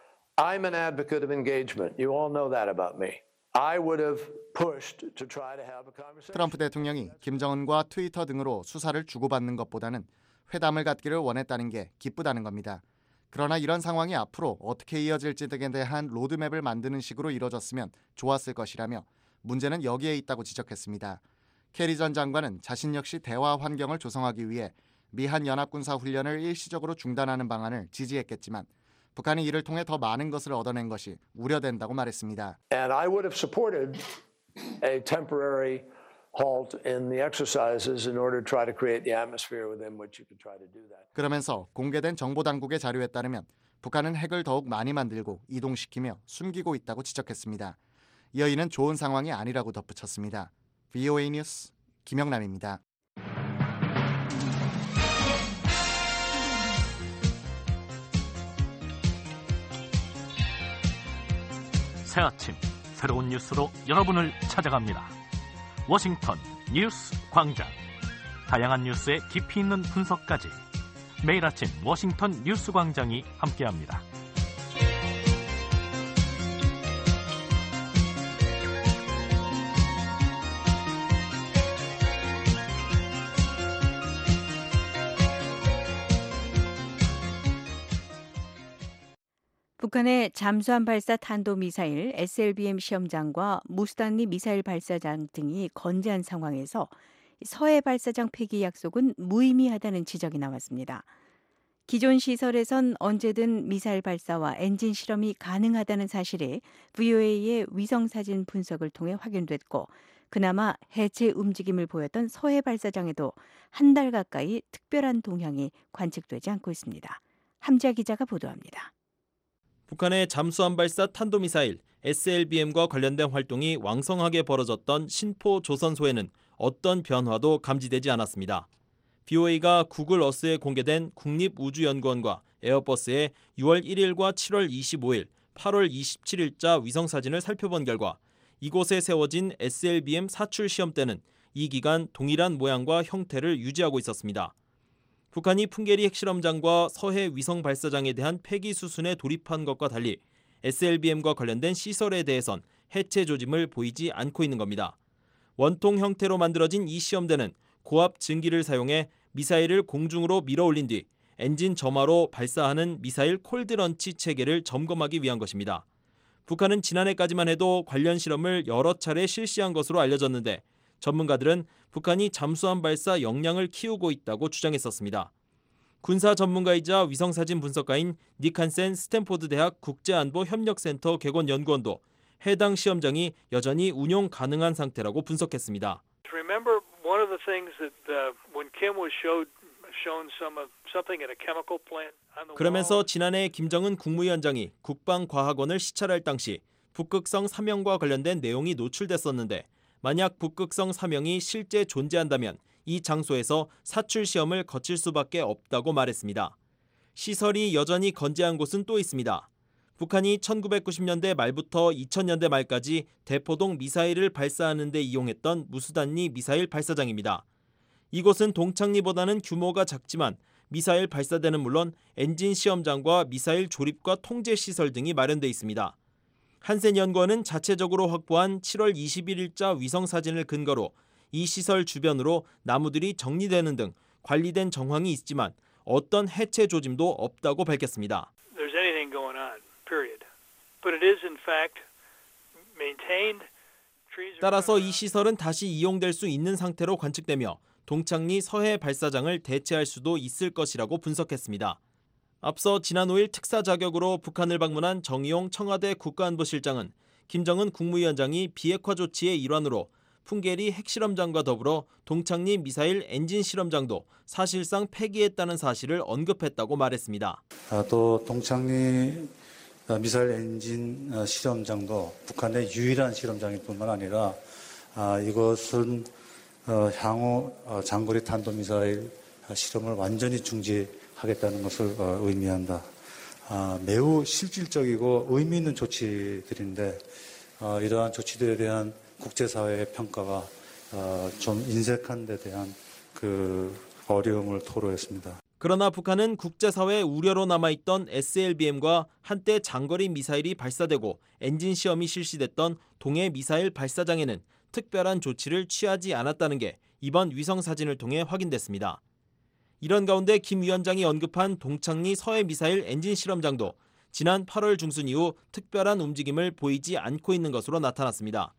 I'm an advocate of engagement. You all know that about me. I would have pushed to try to have a conversation. 트럼프 대통령이 김정은과 트위터 등으로 수사를 주고받는 것보다는 회담을 갖기를 원했다는 게 기쁘다는 겁니다. 그러나 이런 상황이 앞으로 어떻게 이어질지 등에 대한 로드맵을 만드는 식으로 이뤄졌으면 좋았을 것이라며 문제는 여기에 있다고 지적했습니다. 케리 전 장관은 자신 역시 대화 환경을 조성하기 위해 미한 연합군사 훈련을 일시적으로 중단하는 방안을 지지했겠지만 북한이 이를 통해 더 많은 것을 얻어낸 것이 우려된다고 말했습니다. And I would have supported a temporary halt in the exercises in order to try to create the atmosphere within which you could try to do that. 그러면서 공개된 정보당국의 자료에 따르면 북한은 핵을 더욱 많이 만들고 이동시키며 숨기고 있다고 지적했습니다. 이어 이는 좋은 상황이 아니라고 덧붙였습니다. 브이오에이 뉴스 김영남입니다. 새 아침 새로운 뉴스로 여러분을 찾아갑니다. 워싱턴 뉴스 광장. 다양한 뉴스의 깊이 있는 분석까지 매일 아침 워싱턴 뉴스 광장이 함께합니다. 북한의 잠수함 발사 탄도미사일 에스엘비엠 시험장과 무스탄리 미사일 발사장 등이 건재한 상황에서 서해 발사장 폐기 약속은 무의미하다는 지적이 나왔습니다. 기존 시설에선 언제든 미사일 발사와 엔진 실험이 가능하다는 사실이 브이오에이의 위성사진 분석을 통해 확인됐고 그나마 해체 움직임을 보였던 서해 발사장에도 한 달 가까이 특별한 동향이 관측되지 않고 있습니다. 함지아 기자가 보도합니다. 북한의 잠수함 발사 탄도미사일 에스엘비엠과 관련된 활동이 왕성하게 벌어졌던 신포 조선소에는 어떤 변화도 감지되지 않았습니다. 브이오에이가 구글 어스에 공개된 국립우주연구원과 에어버스의 유월 일일과 칠월 이십오일, 팔월 이십칠일자 위성사진을 살펴본 결과 이곳에 세워진 에스엘비엠 사출 시험대는 이 기간 동일한 모양과 형태를 유지하고 있었습니다. 북한이 풍계리 핵실험장과 서해 위성 발사장에 대한 폐기 수순에 돌입한 것과 달리 에스엘비엠과 관련된 시설에 대해선 해체 조짐을 보이지 않고 있는 겁니다. 원통 형태로 만들어진 이 시험대는 고압 증기를 사용해 미사일을 공중으로 밀어올린 뒤 엔진 점화로 발사하는 미사일 콜드런치 체계를 점검하기 위한 것입니다. 북한은 지난해까지만 해도 관련 실험을 여러 차례 실시한 것으로 알려졌는데 전문가들은 북한이 잠수함 발사 역량을 키우고 있다고 주장했었습니다. 군사 전문가이자 위성사진 분석가인 닉 한센 스탠포드 대학 국제안보협력센터 개건연구원도 해당 시험장이 여전히 운용 가능한 상태라고 분석했습니다. Remember one of the things that uh, when Kim was showed shown some of something at a chemical plant on the 그러면서 지난해 김정은 국무위원장이 국방과학원을 시찰할 당시 북극성 삼형과 관련된 내용이 노출됐었는데 만약 북극성 삼형이 실제 존재한다면 이 장소에서 사출 시험을 거칠 수밖에 없다고 말했습니다. 시설이 여전히 건재한 곳은 또 있습니다. 북한이 천구백구십 년대 말부터 이천 년대 말까지 대포동 미사일을 발사하는 데 이용했던 무수단리 미사일 발사장입니다. 이곳은 동창리보다는 규모가 작지만 미사일 발사대는 물론 엔진 시험장과 미사일 조립과 통제 시설 등이 마련돼 있습니다. 한센 연구원은 자체적으로 확보한 칠월 이십일일자 위성 사진을 근거로 이 시설 주변으로 나무들이 정리되는 등 관리된 정황이 있지만 어떤 해체 조짐도 없다고 밝혔습니다. There's anything going on, period. But it is in fact maintained. 따라서 이 시설은 다시 이용될 수 있는 상태로 관측되며 동창리 서해 발사장을 대체할 수도 있을 것이라고 분석했습니다. 앞서 지난 오일 특사 자격으로 북한을 방문한 정의용 청와대 국가안보실장은 김정은 국무위원장이 비핵화 조치의 일환으로 풍계리 핵실험장과 더불어 동창리 미사일 엔진 실험장도 사실상 폐기했다는 사실을 언급했다고 말했습니다. 또 동창리 미사일 엔진 실험장도 북한의 유일한 실험장일 뿐만 아니라 이것은 향후 장거리 탄도미사일 실험을 완전히 중지하겠다는 것을 의미한다. 매우 실질적이고 의미 있는 조치들인데 이러한 조치들에 대한 국제사회의 평가가 좀 인색한 데 대한 그 어려움을 토로했습니다. 그러나 북한은 국제사회의 우려로 남아있던 에스엘비엠과 한때 장거리 미사일이 발사되고 엔진 시험이 실시됐던 동해 미사일 발사장에는 특별한 조치를 취하지 않았다는 게 이번 위성 사진을 통해 확인됐습니다. 이런 가운데 김 위원장이 언급한 동창리 서해 미사일 엔진 실험장도 지난 팔월 중순 이후 특별한 움직임을 보이지 않고 있는 것으로 나타났습니다.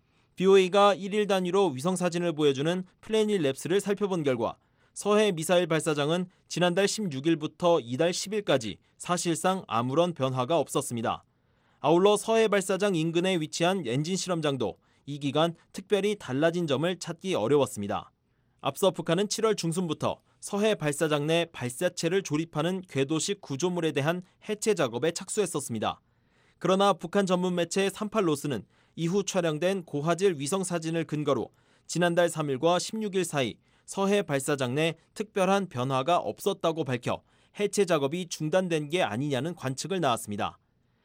비오에이가 일일 단위로 위성 사진을 보여주는 플래닛 랩스를 살펴본 결과 서해 미사일 발사장은 지난달 십육일부터 이달 십일까지 사실상 아무런 변화가 없었습니다. 아울러 서해 발사장 인근에 위치한 엔진 실험장도 이 기간 특별히 달라진 점을 찾기 어려웠습니다. 앞서 북한은 칠월 중순부터 서해 발사장 내 발사체를 조립하는 궤도식 구조물에 대한 해체 작업에 착수했었습니다. 그러나 북한 전문 매체 삼팔 노스는 이후 촬영된 고화질 위성 사진을 근거로 지난달 삼일과 십육일 사이 서해 발사장 내 특별한 변화가 없었다고 밝혀 해체 작업이 중단된 게 아니냐는 관측을 나왔습니다.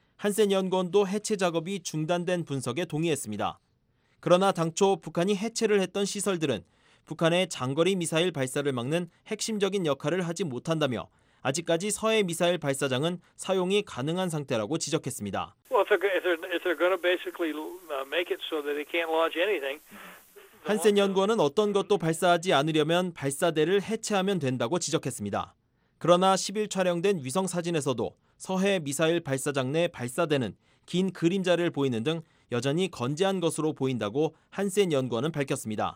한센 연구원도 해체 작업이 중단된 분석에 동의했습니다. 그러나 당초 북한이 해체를 했던 시설들은 북한의 장거리 미사일 발사를 막는 핵심적인 역할을 하지 못한다며 아직까지 서해 미사일 발사장은 사용이 가능한 상태라고 지적했습니다. Well, if they're, if they're, if they're going to basically make it so that they can't launch anything. 한센 연구원은 어떤 것도 발사하지 않으려면 발사대를 해체하면 된다고 지적했습니다. 그러나 십일 촬영된 위성 사진에서도 서해 미사일 발사장 내 발사대는 긴 그림자를 보이는 등 여전히 건재한 것으로 보인다고 한센 연구원은 밝혔습니다.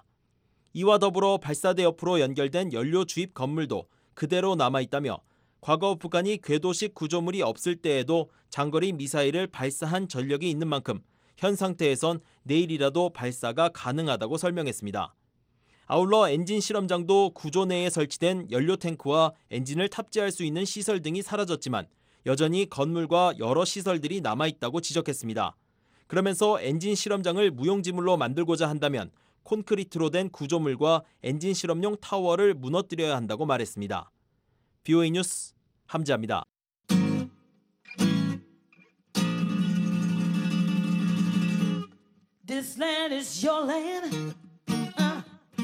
이와 더불어 발사대 옆으로 연결된 연료 주입 건물도 그대로 남아있다며 과거 북한이 궤도식 구조물이 없을 때에도 장거리 미사일을 발사한 전력이 있는 만큼 현 상태에선 내일이라도 발사가 가능하다고 설명했습니다. 아울러 엔진 실험장도 구조 내에 설치된 연료 탱크와 엔진을 탑재할 수 있는 시설 등이 사라졌지만 여전히 건물과 여러 시설들이 남아있다고 지적했습니다. 그러면서 엔진 실험장을 무용지물로 만들고자 한다면 콘크리트로 된 구조물과 엔진 실험용 타워를 무너뜨려야 한다고 말했습니다. 비오에이 뉴스 함지아입니다. This land is your land. Uh,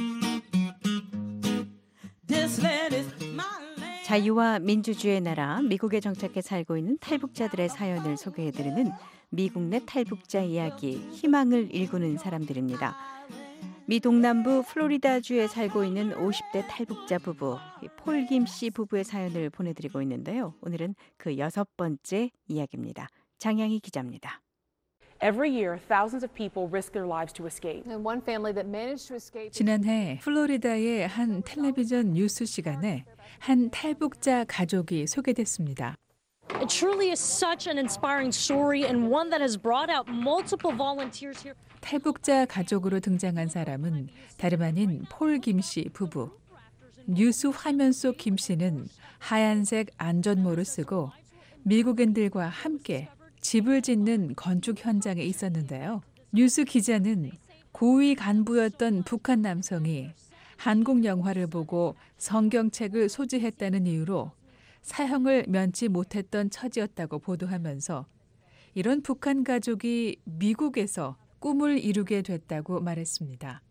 자유와 민주주의의 나라 미국에 정착해 살고 있는 탈북자들의 사연을 소개해드리는 미국 내 탈북자 이야기, 희망을 일구는 사람들입니다. 미 동남부 플로리다주에 살고 있는 오십 대 탈북자 부부 폴 김 씨 부부의 사연을 보내드리고 있는데요. 오늘은 그 여섯 번째 이야기입니다. 장양희 기자입니다. Every year, thousands of people risk their lives to escape. And one family that managed to escape. 지난해 플로리다의 한 텔레비전 뉴스 시간에 한 탈북자 가족이 소개됐습니다. It truly is such an inspiring story and one that has brought out multiple volunteers here. 탈북자 가족으로 등장한 사람은 다름 아닌 폴 김 씨 부부. 뉴스 화면 속 김 씨는 하얀색 안전모를 쓰고 미국인들과 함께 집을 짓는 건축 현장에 있었는데요. 뉴스 기자는 고위 간부였던 북한 남성이 한국 영화를 보고 성경책을 소지했다는 이유로 사형을 면치 못했던 처지였다고 보도하면서 이런 북한 가족이 미국에서 꿈을 이루게 됐다고 말했습니다.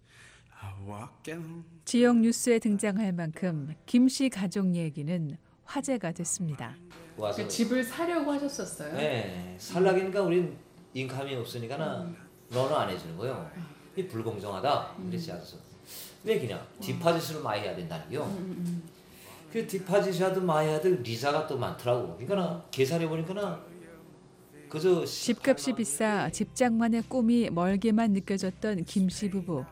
지역 뉴스에 등장할 만큼 김 씨 가족 얘기는 화제가 됐습니다. 와서 집을 사려고 하셨었어요? 네, 살라기니까 우린 인감이 없으니까 음. 너는 안 해주는 거예요. 이 불공정하다. 음. 그렇지 않았어. 왜 그냥 디파짓을 많이 해야 된다는 게요. 음, 음. 그 디파짓이라도 많이 해야 될 리사가 또 많더라고. 그러니까 계산해 보니까 그저 집값이 비싸 집장만의 꿈이 멀게만 느껴졌던 김 씨 부부.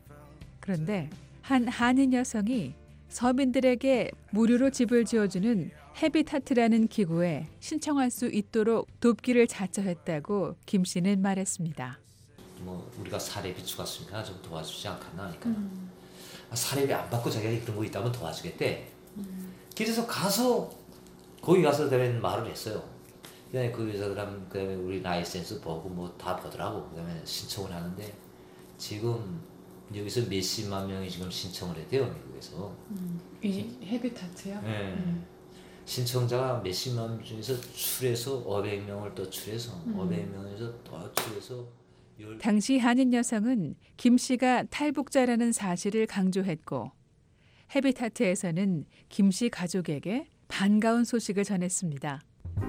그런데 한 한인 여성이 서민들에게 무료로 집을 지어주는 헤비타트라는 기구에 신청할 수 있도록 돕기를 자처했다고 김 씨는 말했습니다. 뭐 우리가 사례비 죽었으니까 좀 도와주지 않겠나 하니까 음. 사례비 안 받고 자기가 그런 거 있다면 도와주겠대. 음. 그래서 가서 거기 가서 그다음에 말을 했어요. 그다음에 그 여자들은 그다음에 우리 나이 센스 보고 뭐 다 보더라고. 그다음에 신청을 하는데 지금 여기서 몇십만 명이 지금 신청을 했대요, 미국에서. 음. 이 헤비타트요? 네. 음. 신청자가 몇십만 명 중에서 출해서 오백 명을 또 출해서 음. 오백 명에서 또 출해서 열... 당시 한인 여성은 김 씨가 탈북자라는 사실을 강조했고 헤비타트에서는 김 씨 가족에게 반가운 소식을 전했습니다.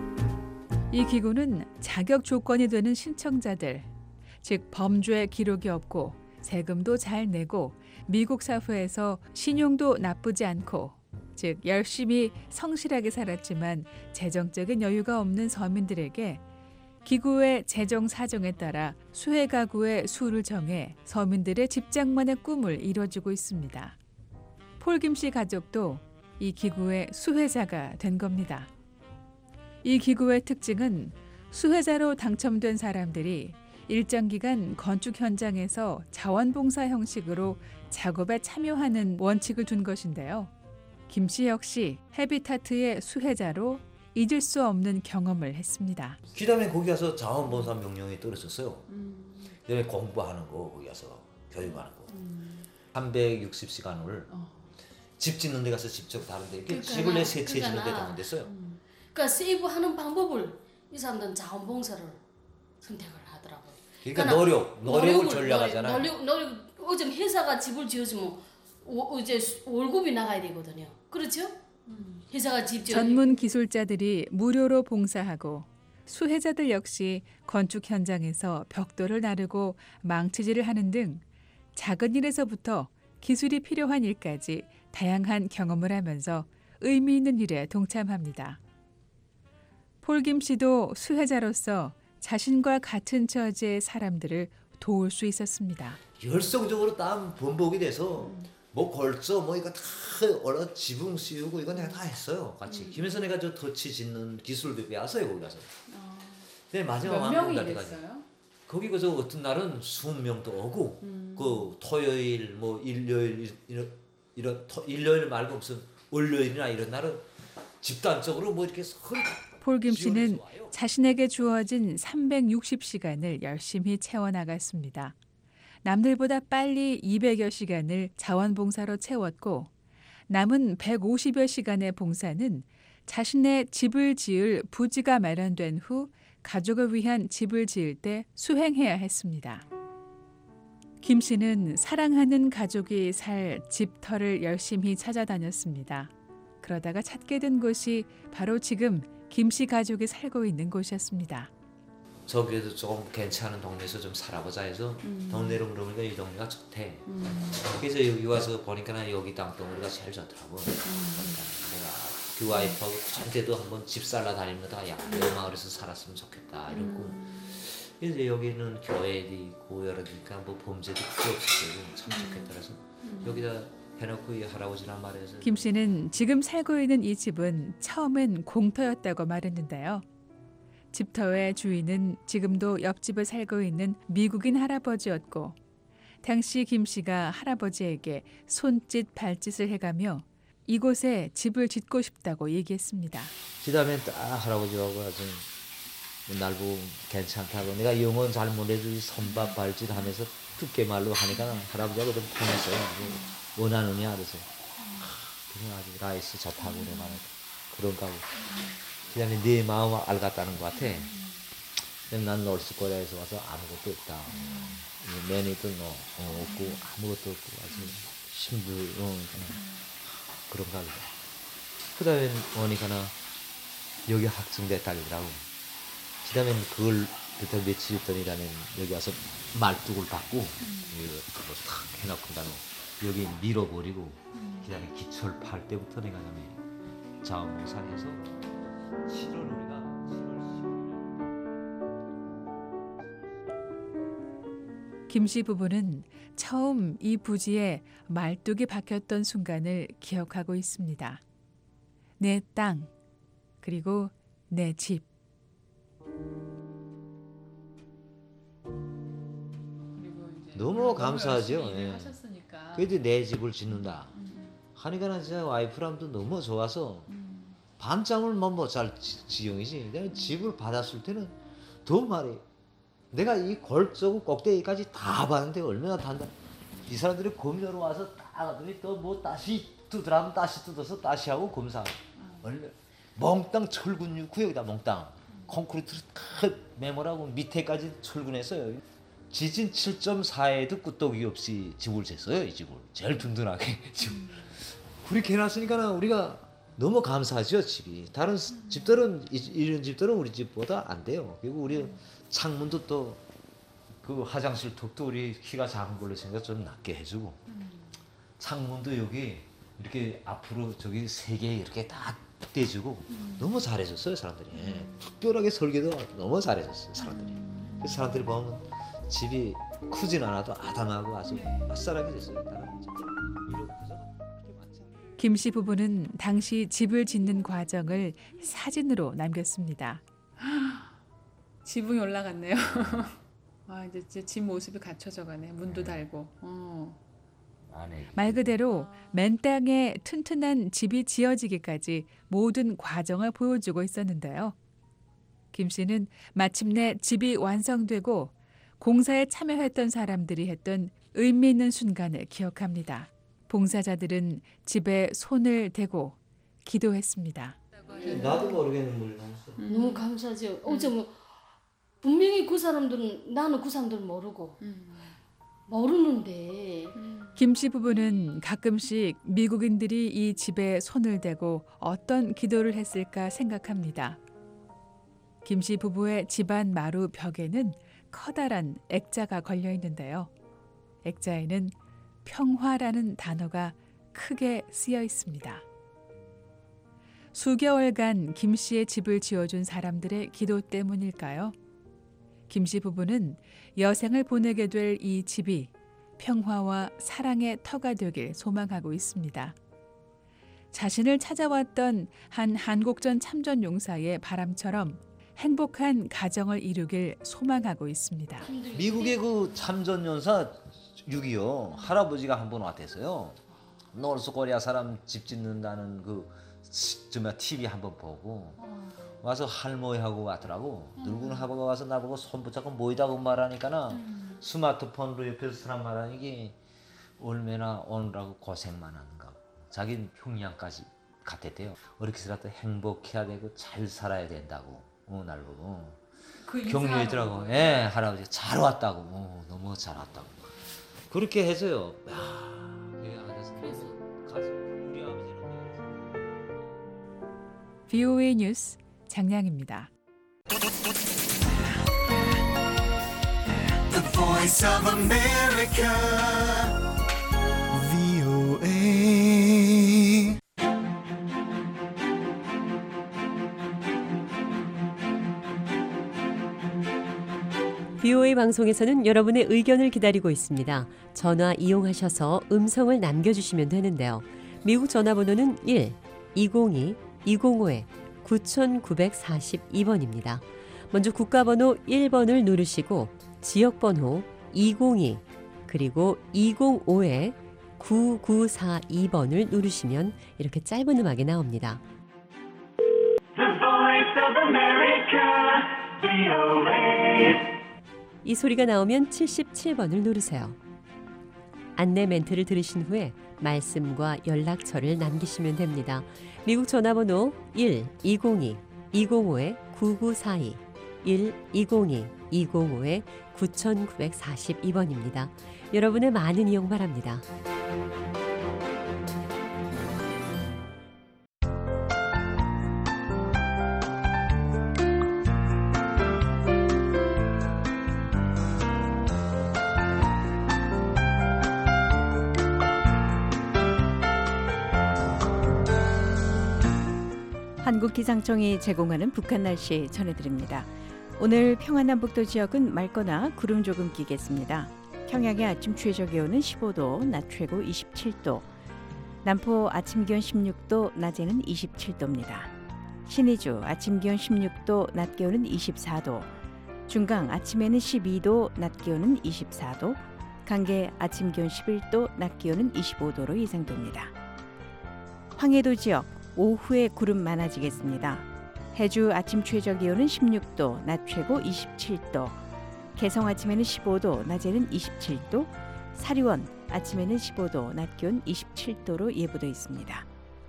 이 기구는 자격 조건이 되는 신청자들, 즉 범죄 기록이 없고 세금도 잘 내고 미국 사회에서 신용도 나쁘지 않고 즉 열심히 성실하게 살았지만 재정적인 여유가 없는 서민들에게 기구의 재정 사정에 따라 수혜 가구의 수를 정해 서민들의 집장만의 꿈을 이뤄주고 있습니다. 폴 김 씨 가족도 이 기구의 수혜자가 된 겁니다. 이 기구의 특징은 수혜자로 당첨된 사람들이 일정 기간 건축 현장에서 자원봉사 형식으로 작업에 참여하는 원칙을 둔 것인데요. 김 씨 역시 헤비타트의 수혜자로 잊을 수 없는 경험을 했습니다. 그다음에 거기 가서 자원봉사 명령이 떨어졌어요. 음. 그다음에 공부하는 거 거기 가서 교육하는 거. 음. 삼백육십 시간을 어. 집 짓는 데 가서 직접 다른데 그러니까, 집을 내 세치해 주는 데 가면 됐어요. 음. 그러니까 세이브하는 방법을 이 사람들은 자원봉사를 선택을 하더라고요. 그러니까, 그러니까 노력, 노력을, 노력을 전략하잖아요. 노력, 노력, 요즘 회사가 집을 지어주면 오, 이제 월급이 나가야 되거든요. 그렇죠? 음. 회사가 집 지어 전문 기술자들이 무료로 봉사하고 수혜자들 역시 건축 현장에서 벽돌을 나르고 망치질을 하는 등 작은 일에서부터 기술이 필요한 일까지 다양한 경험을 하면서 의미 있는 일에 동참합니다. 폴 김 씨도 수혜자로서 자신과 같은 처지의 사람들을 도울 수 있었습니다. 열성적으로 땀 범벅이 돼서 음. 뭐 걸쳐 뭐 이거 다 얼어 지붕 씌우고 이거 내가 다 했어요. 같이. 음. 김에서 내가 저 터치 짓는 기술도 배웠어요 거기 가서. 어. 근데 마지막 몇 명이 됐어요? 거기 그저 어떤 날은 이십 명도 오고 음. 그 토요일 뭐 일요일 이런 이런 토, 일요일 말고 무슨 월요일이나 이런 날은 집단적으로 뭐 이렇게 설 폴 김 씨는 자신에게 주어진 삼백육십 시간을 열심히 채워나갔습니다. 남들보다 빨리 이백여 시간을 자원봉사로 채웠고 남은 백오십여 시간의 봉사는 자신의 집을 지을 부지가 마련된 후 가족을 위한 집을 지을 때 수행해야 했습니다. 김 씨는 사랑하는 가족이 살 집터를 열심히 찾아다녔습니다. 그러다가 찾게 된 곳이 바로 지금 김 씨 가족이 살고 있는 곳이었습니다. 저기에도 조금 괜찮은 동네에서 좀 살아보자 해서 음. 동네로 물어보니까 이 동네가 좋대. 음. 그래서 여기 와서 보니까 여기 땅덩어리가 제일 좋더라고. 그러니까 내가 그 와이프하고 그때도 한번 집 살라 다니면서 야, 여 마을에서 살았으면 좋겠다 이러고. 음. 그래서 여기는 교회도 있고 여러 데니까 뭐 범죄도 크게 없었고 참 좋겠다 그래서 음. 여기다 해놓고 이 할아버지랑 말해서 김 씨는 지금 살고 있는 이 집은 처음엔 공터였다고 말했는데요. 집터의 주인은 지금도 옆집에 살고 있는 미국인 할아버지였고 당시 김 씨가 할아버지에게 손짓 발짓을 해가며 이곳에 집을 짓고 싶다고 얘기했습니다. 그 다음에 딱 할아버지하고 아주 날 보고 괜찮다고 내가 영어는 잘 못해도 손밥 발짓 하면서 듣게 말로 하니까 할아버지하고 좀 통했어요. 원하느냐 그래서 그냥 아주 라이스 좋다고 그래 말해 그런가 하고 그 다음에 네 마음 알겠다는 것 같아. 난 노스코리아에서 와서 아무것도 없다. 매니도 너 어, 없고 아무것도 없고 아주 힘들어 그런가 보다. 그 다음에 오니까나 여기 학생됐다 그러더라고. 그 다음에 그걸 그때 며칠 있더니라는 여기 와서 말뚝을 받고 이거 탁 해놓고 다는 여기 밀어버리고 음. 그 다음에 기철 팔 때부터 내가 그다음에 자원봉사해서 칠월 우리가 김 씨 부부는 처음 이 부지에 말뚝이 박혔던 순간을 기억하고 있습니다. 내 땅, 그리고 내 집. 너무 감사하죠. 예. 하셨으니까. 그래도 내 집을 짓는다. 음. 하니까 진짜 와이프랑도 너무 좋아서 음. 밤잠을 뭐 못 잘 지경이지. 내가 집을 받았을 때는 더 말해. 내가 이 골조고 꼭대기까지 다 봤는데 얼마나 단다. 이 사람들이 검열로 와서 딱 하더니 또 뭐 다시 뜯으라면 다시 뜯어서 다시 하고 검사. 음. 얼마 몽땅 철근 구역이다 몽땅. 음. 콘크리트를 탁 메모라고 밑에까지 철근했어요. 지진 칠 점 사에도 끄떡이 없이 집을 쟀어요. 이 집을 제일 든든하게 집을 음. 그렇게 해놨으니까 우리가 너무 감사하죠. 집이 다른 음. 집들은 이런 집들은 우리 집보다 안 돼요. 그리고 우리 음. 창문도 또 그 화장실 턱도 우리 키가 작은 걸로 생겨 좀 낮게 해주고 음. 창문도 여기 이렇게 앞으로 저기 세 개 이렇게 딱 떼주고 음. 너무 잘해줬어요 사람들이. 음. 특별하게 설계도 너무 잘해줬어요 사람들이. 음. 그 사람들이 보면 집이 크진 않아도 아담하고 아주 맛살하게 됐어요. 김 씨 부부는 당시 집을 짓는 과정을 사진으로 남겼습니다. 지붕이 올라갔네요. 아, 이제, 이제 집 모습이 갖춰져 가네. 문도 달고. 어. 말 그대로 맨 땅에 튼튼한 집이 지어지기까지 모든 과정을 보여주고 있었는데요. 김 씨는 마침내 집이 완성되고 공사에 참여했던 사람들이 했던 의미 있는 순간을 기억합니다. 봉사자들은 집에 손을 대고 기도했습니다. 나도 모르겠는 물 나왔어. 음. 너무 감사하죠. 음. 어제 뭐 분명히 그 사람들은 나는 그 사람들 모르고 음. 모르는데. 음. 김 씨 부부는 가끔씩 미국인들이 이 집에 손을 대고 어떤 기도를 했을까 생각합니다. 김 씨 부부의 집안 마루 벽에는 커다란 액자가 걸려 있는데요. 액자에는 평화라는 단어가 크게 쓰여 있습니다. 수개월간 김 씨의 집을 지어준 사람들의 기도 때문일까요? 김 씨 부부는 여생을 보내게 될 이 집이 평화와 사랑의 터가 되길 소망하고 있습니다. 자신을 찾아왔던 한 한국전 참전용사의 바람처럼 행복한 가정을 이루길 소망하고 있습니다. 미국의 그 참전연사 육이요 할아버지가 한 번 왔댔어요. 노스코리아 사람 집 짓는다는 그 정말 티비 한번 보고 와서 할머니하고 왔더라고. 늙은 할머니가 와서 나보고 손 붙잡고 모이다고 말하니까는 음. 스마트폰으로 옆에서 사람 말하니 얼마나 오느라고 고생만 하는가. 자기는 평양까지 갔댔대요. 어렵게 살아도 행복해야 되고 잘 살아야 된다고. 어, 날 보고 그 격려했더라고. 예, 할아버지 잘 왔다고. 어, 너무 잘 왔다고. 그렇게 해서요. 야, 그래서 가서 우리 아버지는 브이오에이 뉴스 장량입니다. The Voice of America, 브이오에이. 브이오에이 방송에서는 여러분의 의견을 기다리고 있습니다. 전화 이용하셔서 음성을 남겨주시면 되는데요. 미국 전화번호는 일 이공이 이공오 구구사이 번입니다. 먼저 국가번호 일 번을 누르시고 지역번호 이공이 그리고 이공오 구구사이 번을 누르시면 이렇게 짧은 음악이 나옵니다. The Voice of America, 브이오에이. 이 소리가 나오면 칠십칠 번을 누르세요. 안내 멘트를 들으신 후에 말씀과 연락처를 남기시면 됩니다. 미국 전화번호 일 이공이 이공오 구구사이 일 이공이 이공오 구구사이 번입니다. 여러분의 많은 이용 바랍니다. 한국기상청이 제공하는 북한 날씨 전해드립니다. 오늘 평안남북도 지역은 맑거나 구름 조금 끼겠습니다. 평양의 아침 최저 기온은 십오 도, 낮 최고 이십칠 도. 남포 아침 기온 십육 도, 낮에는 이십칠 도입니다. 신의주 아침 기온 십육 도, 낮 기온은 이십사 도. 중강 아침에는 십이 도, 낮 기온은 이십사 도. 강계 아침 기온 십일 도, 낮 기온은 이십오 도로 예상됩니다. 황해도 지역 오후에 구름 많아지겠습니다. 해주 아침 최저 기온은 십육 도, 낮 최고 이십칠 도. 개성 아침에는 십오 도, 낮에는 이십칠 도. 사리원 아침에는 십오 도, 낮 기온 이십칠 도로 예보되어 있습니다.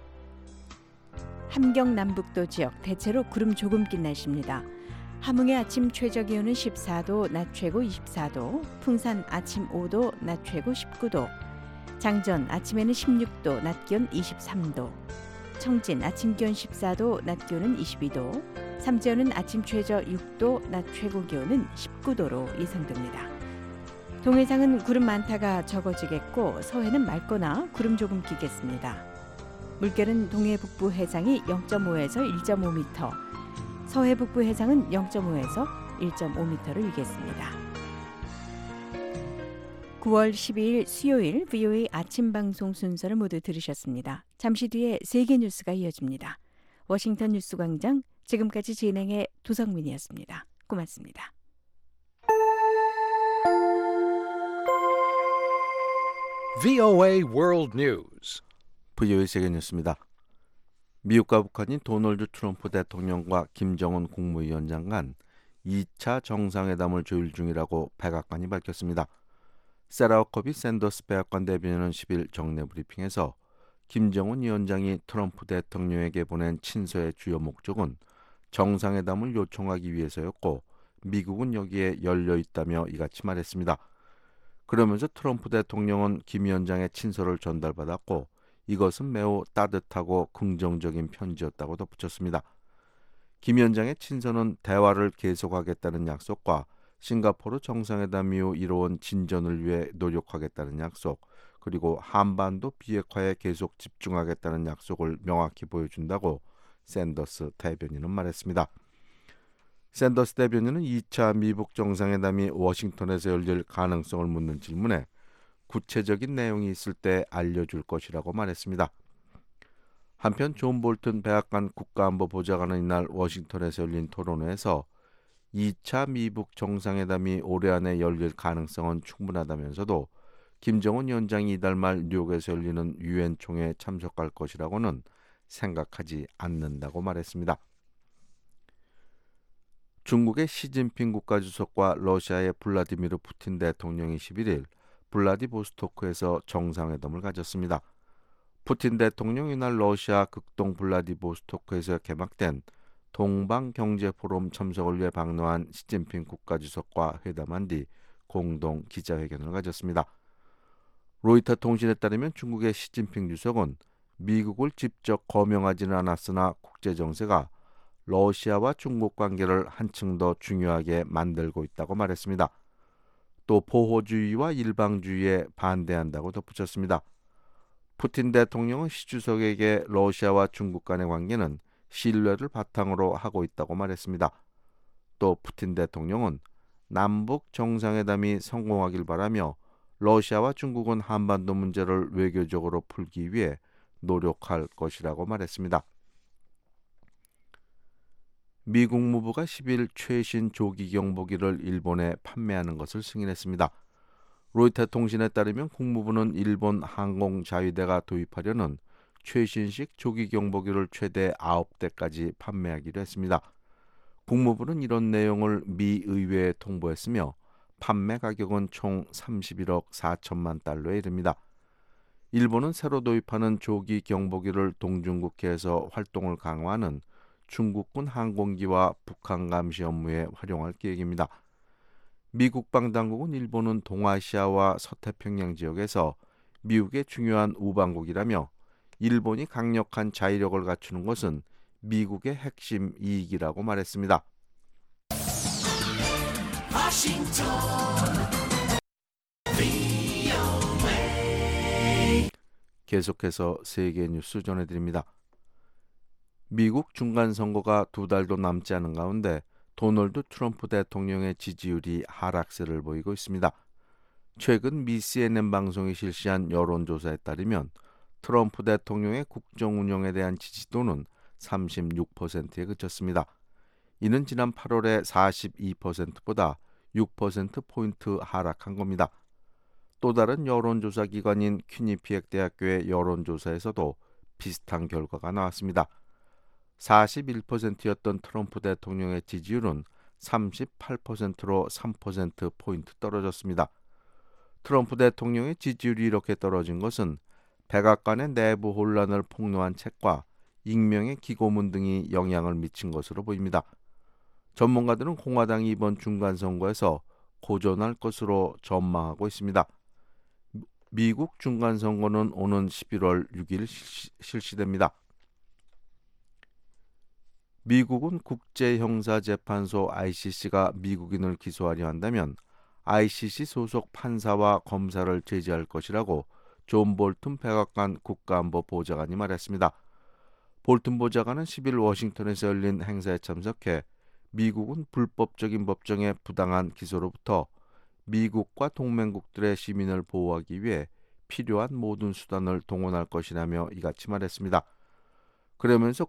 함경 남북도 지역 대체로 구름 조금 낀 날씨입니다. 함흥의 아침 최저 기온은 십사 도, 낮 최고 이십사 도. 풍산 아침 오 도, 낮 최고 십구 도. 장전 아침에는 십육 도, 낮 기온 이십삼 도. 청진 아침 기온 십사 도, 낮 기온은 이십이 도. 삼지연은 아침 최저 육 도, 낮 최고 기온은 십구 도로 예상됩니다. 동해상은 구름 많다가 적어지겠고 서해는 맑거나 구름 조금 끼겠습니다. 물결은 동해 북부 해상이 영 점 오에서 일 점 오 미터, 서해 북부 해상은 영 점 오에서 일 점 오 미터를 일겠습니다. 구월 십이일 수요일 브이오에이 아침 방송 순서를 모두 들으셨습니다. 잠시 뒤에 세계 뉴스가 이어집니다. 워싱턴 뉴스광장 지금까지 진행의 도성민이었습니다. 고맙습니다. 브이오에이 World News. 브이오에이 세계 뉴스입니다. 미국과 북한이 도널드 트럼프 대통령과 김정은 국무위원장 간 이 차 정상회담을 조율 중이라고 백악관이 밝혔습니다. 세라 허커비 샌더스 백악관 대변인은 십일 정례 브리핑에서 김정은 위원장이 트럼프 대통령에게 보낸 친서의 주요 목적은 정상회담을 요청하기 위해서였고 미국은 여기에 열려 있다며 이같이 말했습니다. 그러면서 트럼프 대통령은 김 위원장의 친서를 전달받았고 이것은 매우 따뜻하고 긍정적인 편지였다고 덧붙였습니다. 김 위원장의 친서는 대화를 계속하겠다는 약속과 싱가포르 정상회담 이후 이뤄온 진전을 위해 노력하겠다는 약속, 그리고 한반도 비핵화에 계속 집중하겠다는 약속을 명확히 보여준다고 샌더스 대변인은 말했습니다. 샌더스 대변인은 이 차 미북 정상회담이 워싱턴에서 열릴 가능성을 묻는 질문에 구체적인 내용이 있을 때 알려줄 것이라고 말했습니다. 한편 존 볼튼 백악관 국가안보보좌관은 이날 워싱턴에서 열린 토론회에서 이 차 미북 정상회담이 올해 안에 열릴 가능성은 충분하다면서도 김정은 위원장이 이달 말 뉴욕에서 열리는 유엔 총회에 참석할 것이라고는 생각하지 않는다고 말했습니다. 중국의 시진핑 국가주석과 러시아의 블라디미르 푸틴 대통령이 십일일 블라디보스토크에서 정상회담을 가졌습니다. 푸틴 대통령이 이날 러시아 극동 블라디보스토크에서 개막된 동방경제포럼 참석을 위해 방문한 시진핑 국가주석과 회담한 뒤 공동 기자회견을 가졌습니다. 로이터 통신에 따르면 중국의 시진핑 주석은 미국을 직접 거명하지는 않았으나 국제 정세가 러시아와 중국 관계를 한층 더 중요하게 만들고 있다고 말했습니다. 또 보호주의와 일방주의에 반대한다고 덧붙였습니다. 푸틴 대통령은 시 주석에게 러시아와 중국 간의 관계는 신뢰를 바탕으로 하고 있다고 말했습니다. 또 푸틴 대통령은 남북 정상회담이 성공하길 바라며 러시아와 중국은 한반도 문제를 외교적으로 풀기 위해 노력할 것이라고 말했습니다. 미 국무부가 십일 최신 조기 경보기를 일본에 판매하는 것을 승인했습니다. 로이터 통신에 따르면 국무부는 일본 항공자위대가 도입하려는 최신식 조기 경보기를 최대 아홉 대까지 판매하기로 했습니다. 국무부는 이런 내용을 미 의회에 통보했으며 판매 가격은 총 삼십일억 사천만 달러에 이릅니다. 일본은 새로 도입하는 조기 경보기를 동중국해에서 활동을 강화하는 중국군 항공기와 북한 감시 업무에 활용할 계획입니다. 미 국방당국은 일본은 동아시아와 서태평양 지역에서 미국의 중요한 우방국이라며 일본이 강력한 자위력을 갖추는 것은 미국의 핵심 이익이라고 말했습니다. 계속해서 세계 뉴스 전해드립니다. 미국 중간선거가 두 달도 남지 않은 가운데 도널드 트럼프 대통령의 지지율이 하락세를 보이고 있습니다. 최근 미 씨엔엔 방송이 실시한 여론조사에 따르면 트럼프 대통령의 국정 운영에 대한 지지도는 삼십육 퍼센트에 그쳤습니다. 이는 지난 팔월의 사십이 퍼센트보다 육 퍼센트포인트 하락한 겁니다. 또 다른 여론조사 기관인 퀴니피엑 대학교의 여론조사에서도 비슷한 결과가 나왔습니다. 사십일 퍼센트였던 트럼프 대통령의 지지율은 삼십팔 퍼센트로 삼 퍼센트포인트 떨어졌습니다. 트럼프 대통령의 지지율이 이렇게 떨어진 것은 백악관의 내부 혼란을 폭로한 책과 익명의 기고문 등이 영향을 미친 것으로 보입니다. 전문가들은 공화당이 이번 중간선거에서 고전할 것으로 전망하고 있습니다. 미국 중간선거는 오는 십일월 육일 실시됩니다. 미국은 국제형사재판소 아이씨씨가 미국인을 기소하려 한다면 아이씨씨 소속 판사와 검사를 제지할 것이라고 존 볼튼 백악관 국가안보 보좌관이 말했습니다. 볼튼 보좌관은 십일 워싱턴에서 열린 행사에 참석해 미국은 불법적인 법정의 부당한 기소로부터 미국과 동맹국들의 시민을 보호하기 위해 필요한 모든 수단을 동원할 것이라며 이같이 말했습니다. 그러면서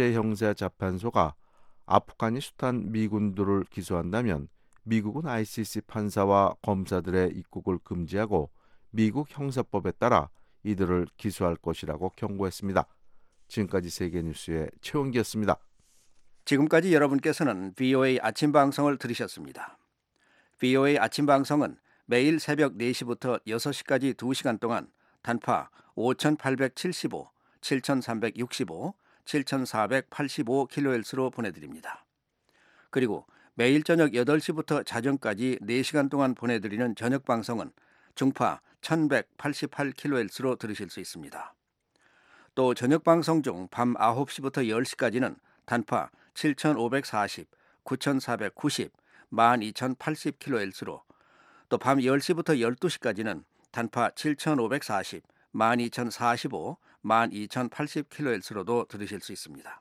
국제형사재판소가 아프가니 수탄 미군들을 기소한다면 미국은 아이씨씨 판사와 검사들의 입국을 금지하고 미국 형사법에 따라 이들을 기소할 것이라고 경고했습니다. 지금까지 세계뉴스의 최원기였습니다. 지금까지 여러분께서는 브이오에이 아침 방송을 들으셨습니다. 브이오에이 아침 방송은 매일 새벽 네 시부터 여섯 시까지 두 시간 동안 단파 오천팔백칠십오, 칠천삼백육십오, 칠천사백팔십오 킬로헤르츠로 보내드립니다. 그리고 매일 저녁 여덟 시부터 자정까지 네 시간 동안 보내드리는 저녁 방송은 중파 천백팔십팔 킬로헤르츠로 들으실 수 있습니다. 또 저녁 방송 중 밤 아홉 시부터 열 시까지는 단파 칠천오백사십, 구천사백구십, 만 이천팔십 킬로헤르츠로 또 밤 열 시부터 열두 시까지는 단파 칠천오백사십, 만 이천사십오, 만 이천팔십 킬로헤르츠로도 들으실 수 있습니다.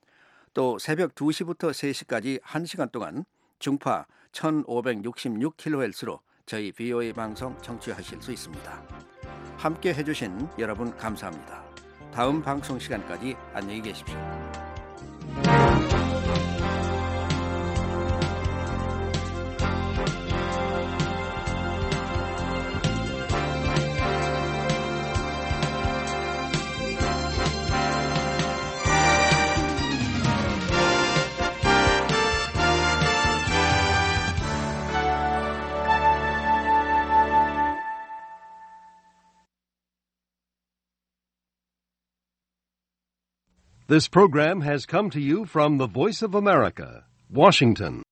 또 새벽 두 시부터 세 시까지 한 시간 동안 중파 천오백육십육 킬로헤르츠로 저희 브이오에이 방송 청취하실 수 있습니다. 함께 해주신 여러분 감사합니다. 다음 방송 시간까지 안녕히 계십시오. This program has come to you from the Voice of America, Washington.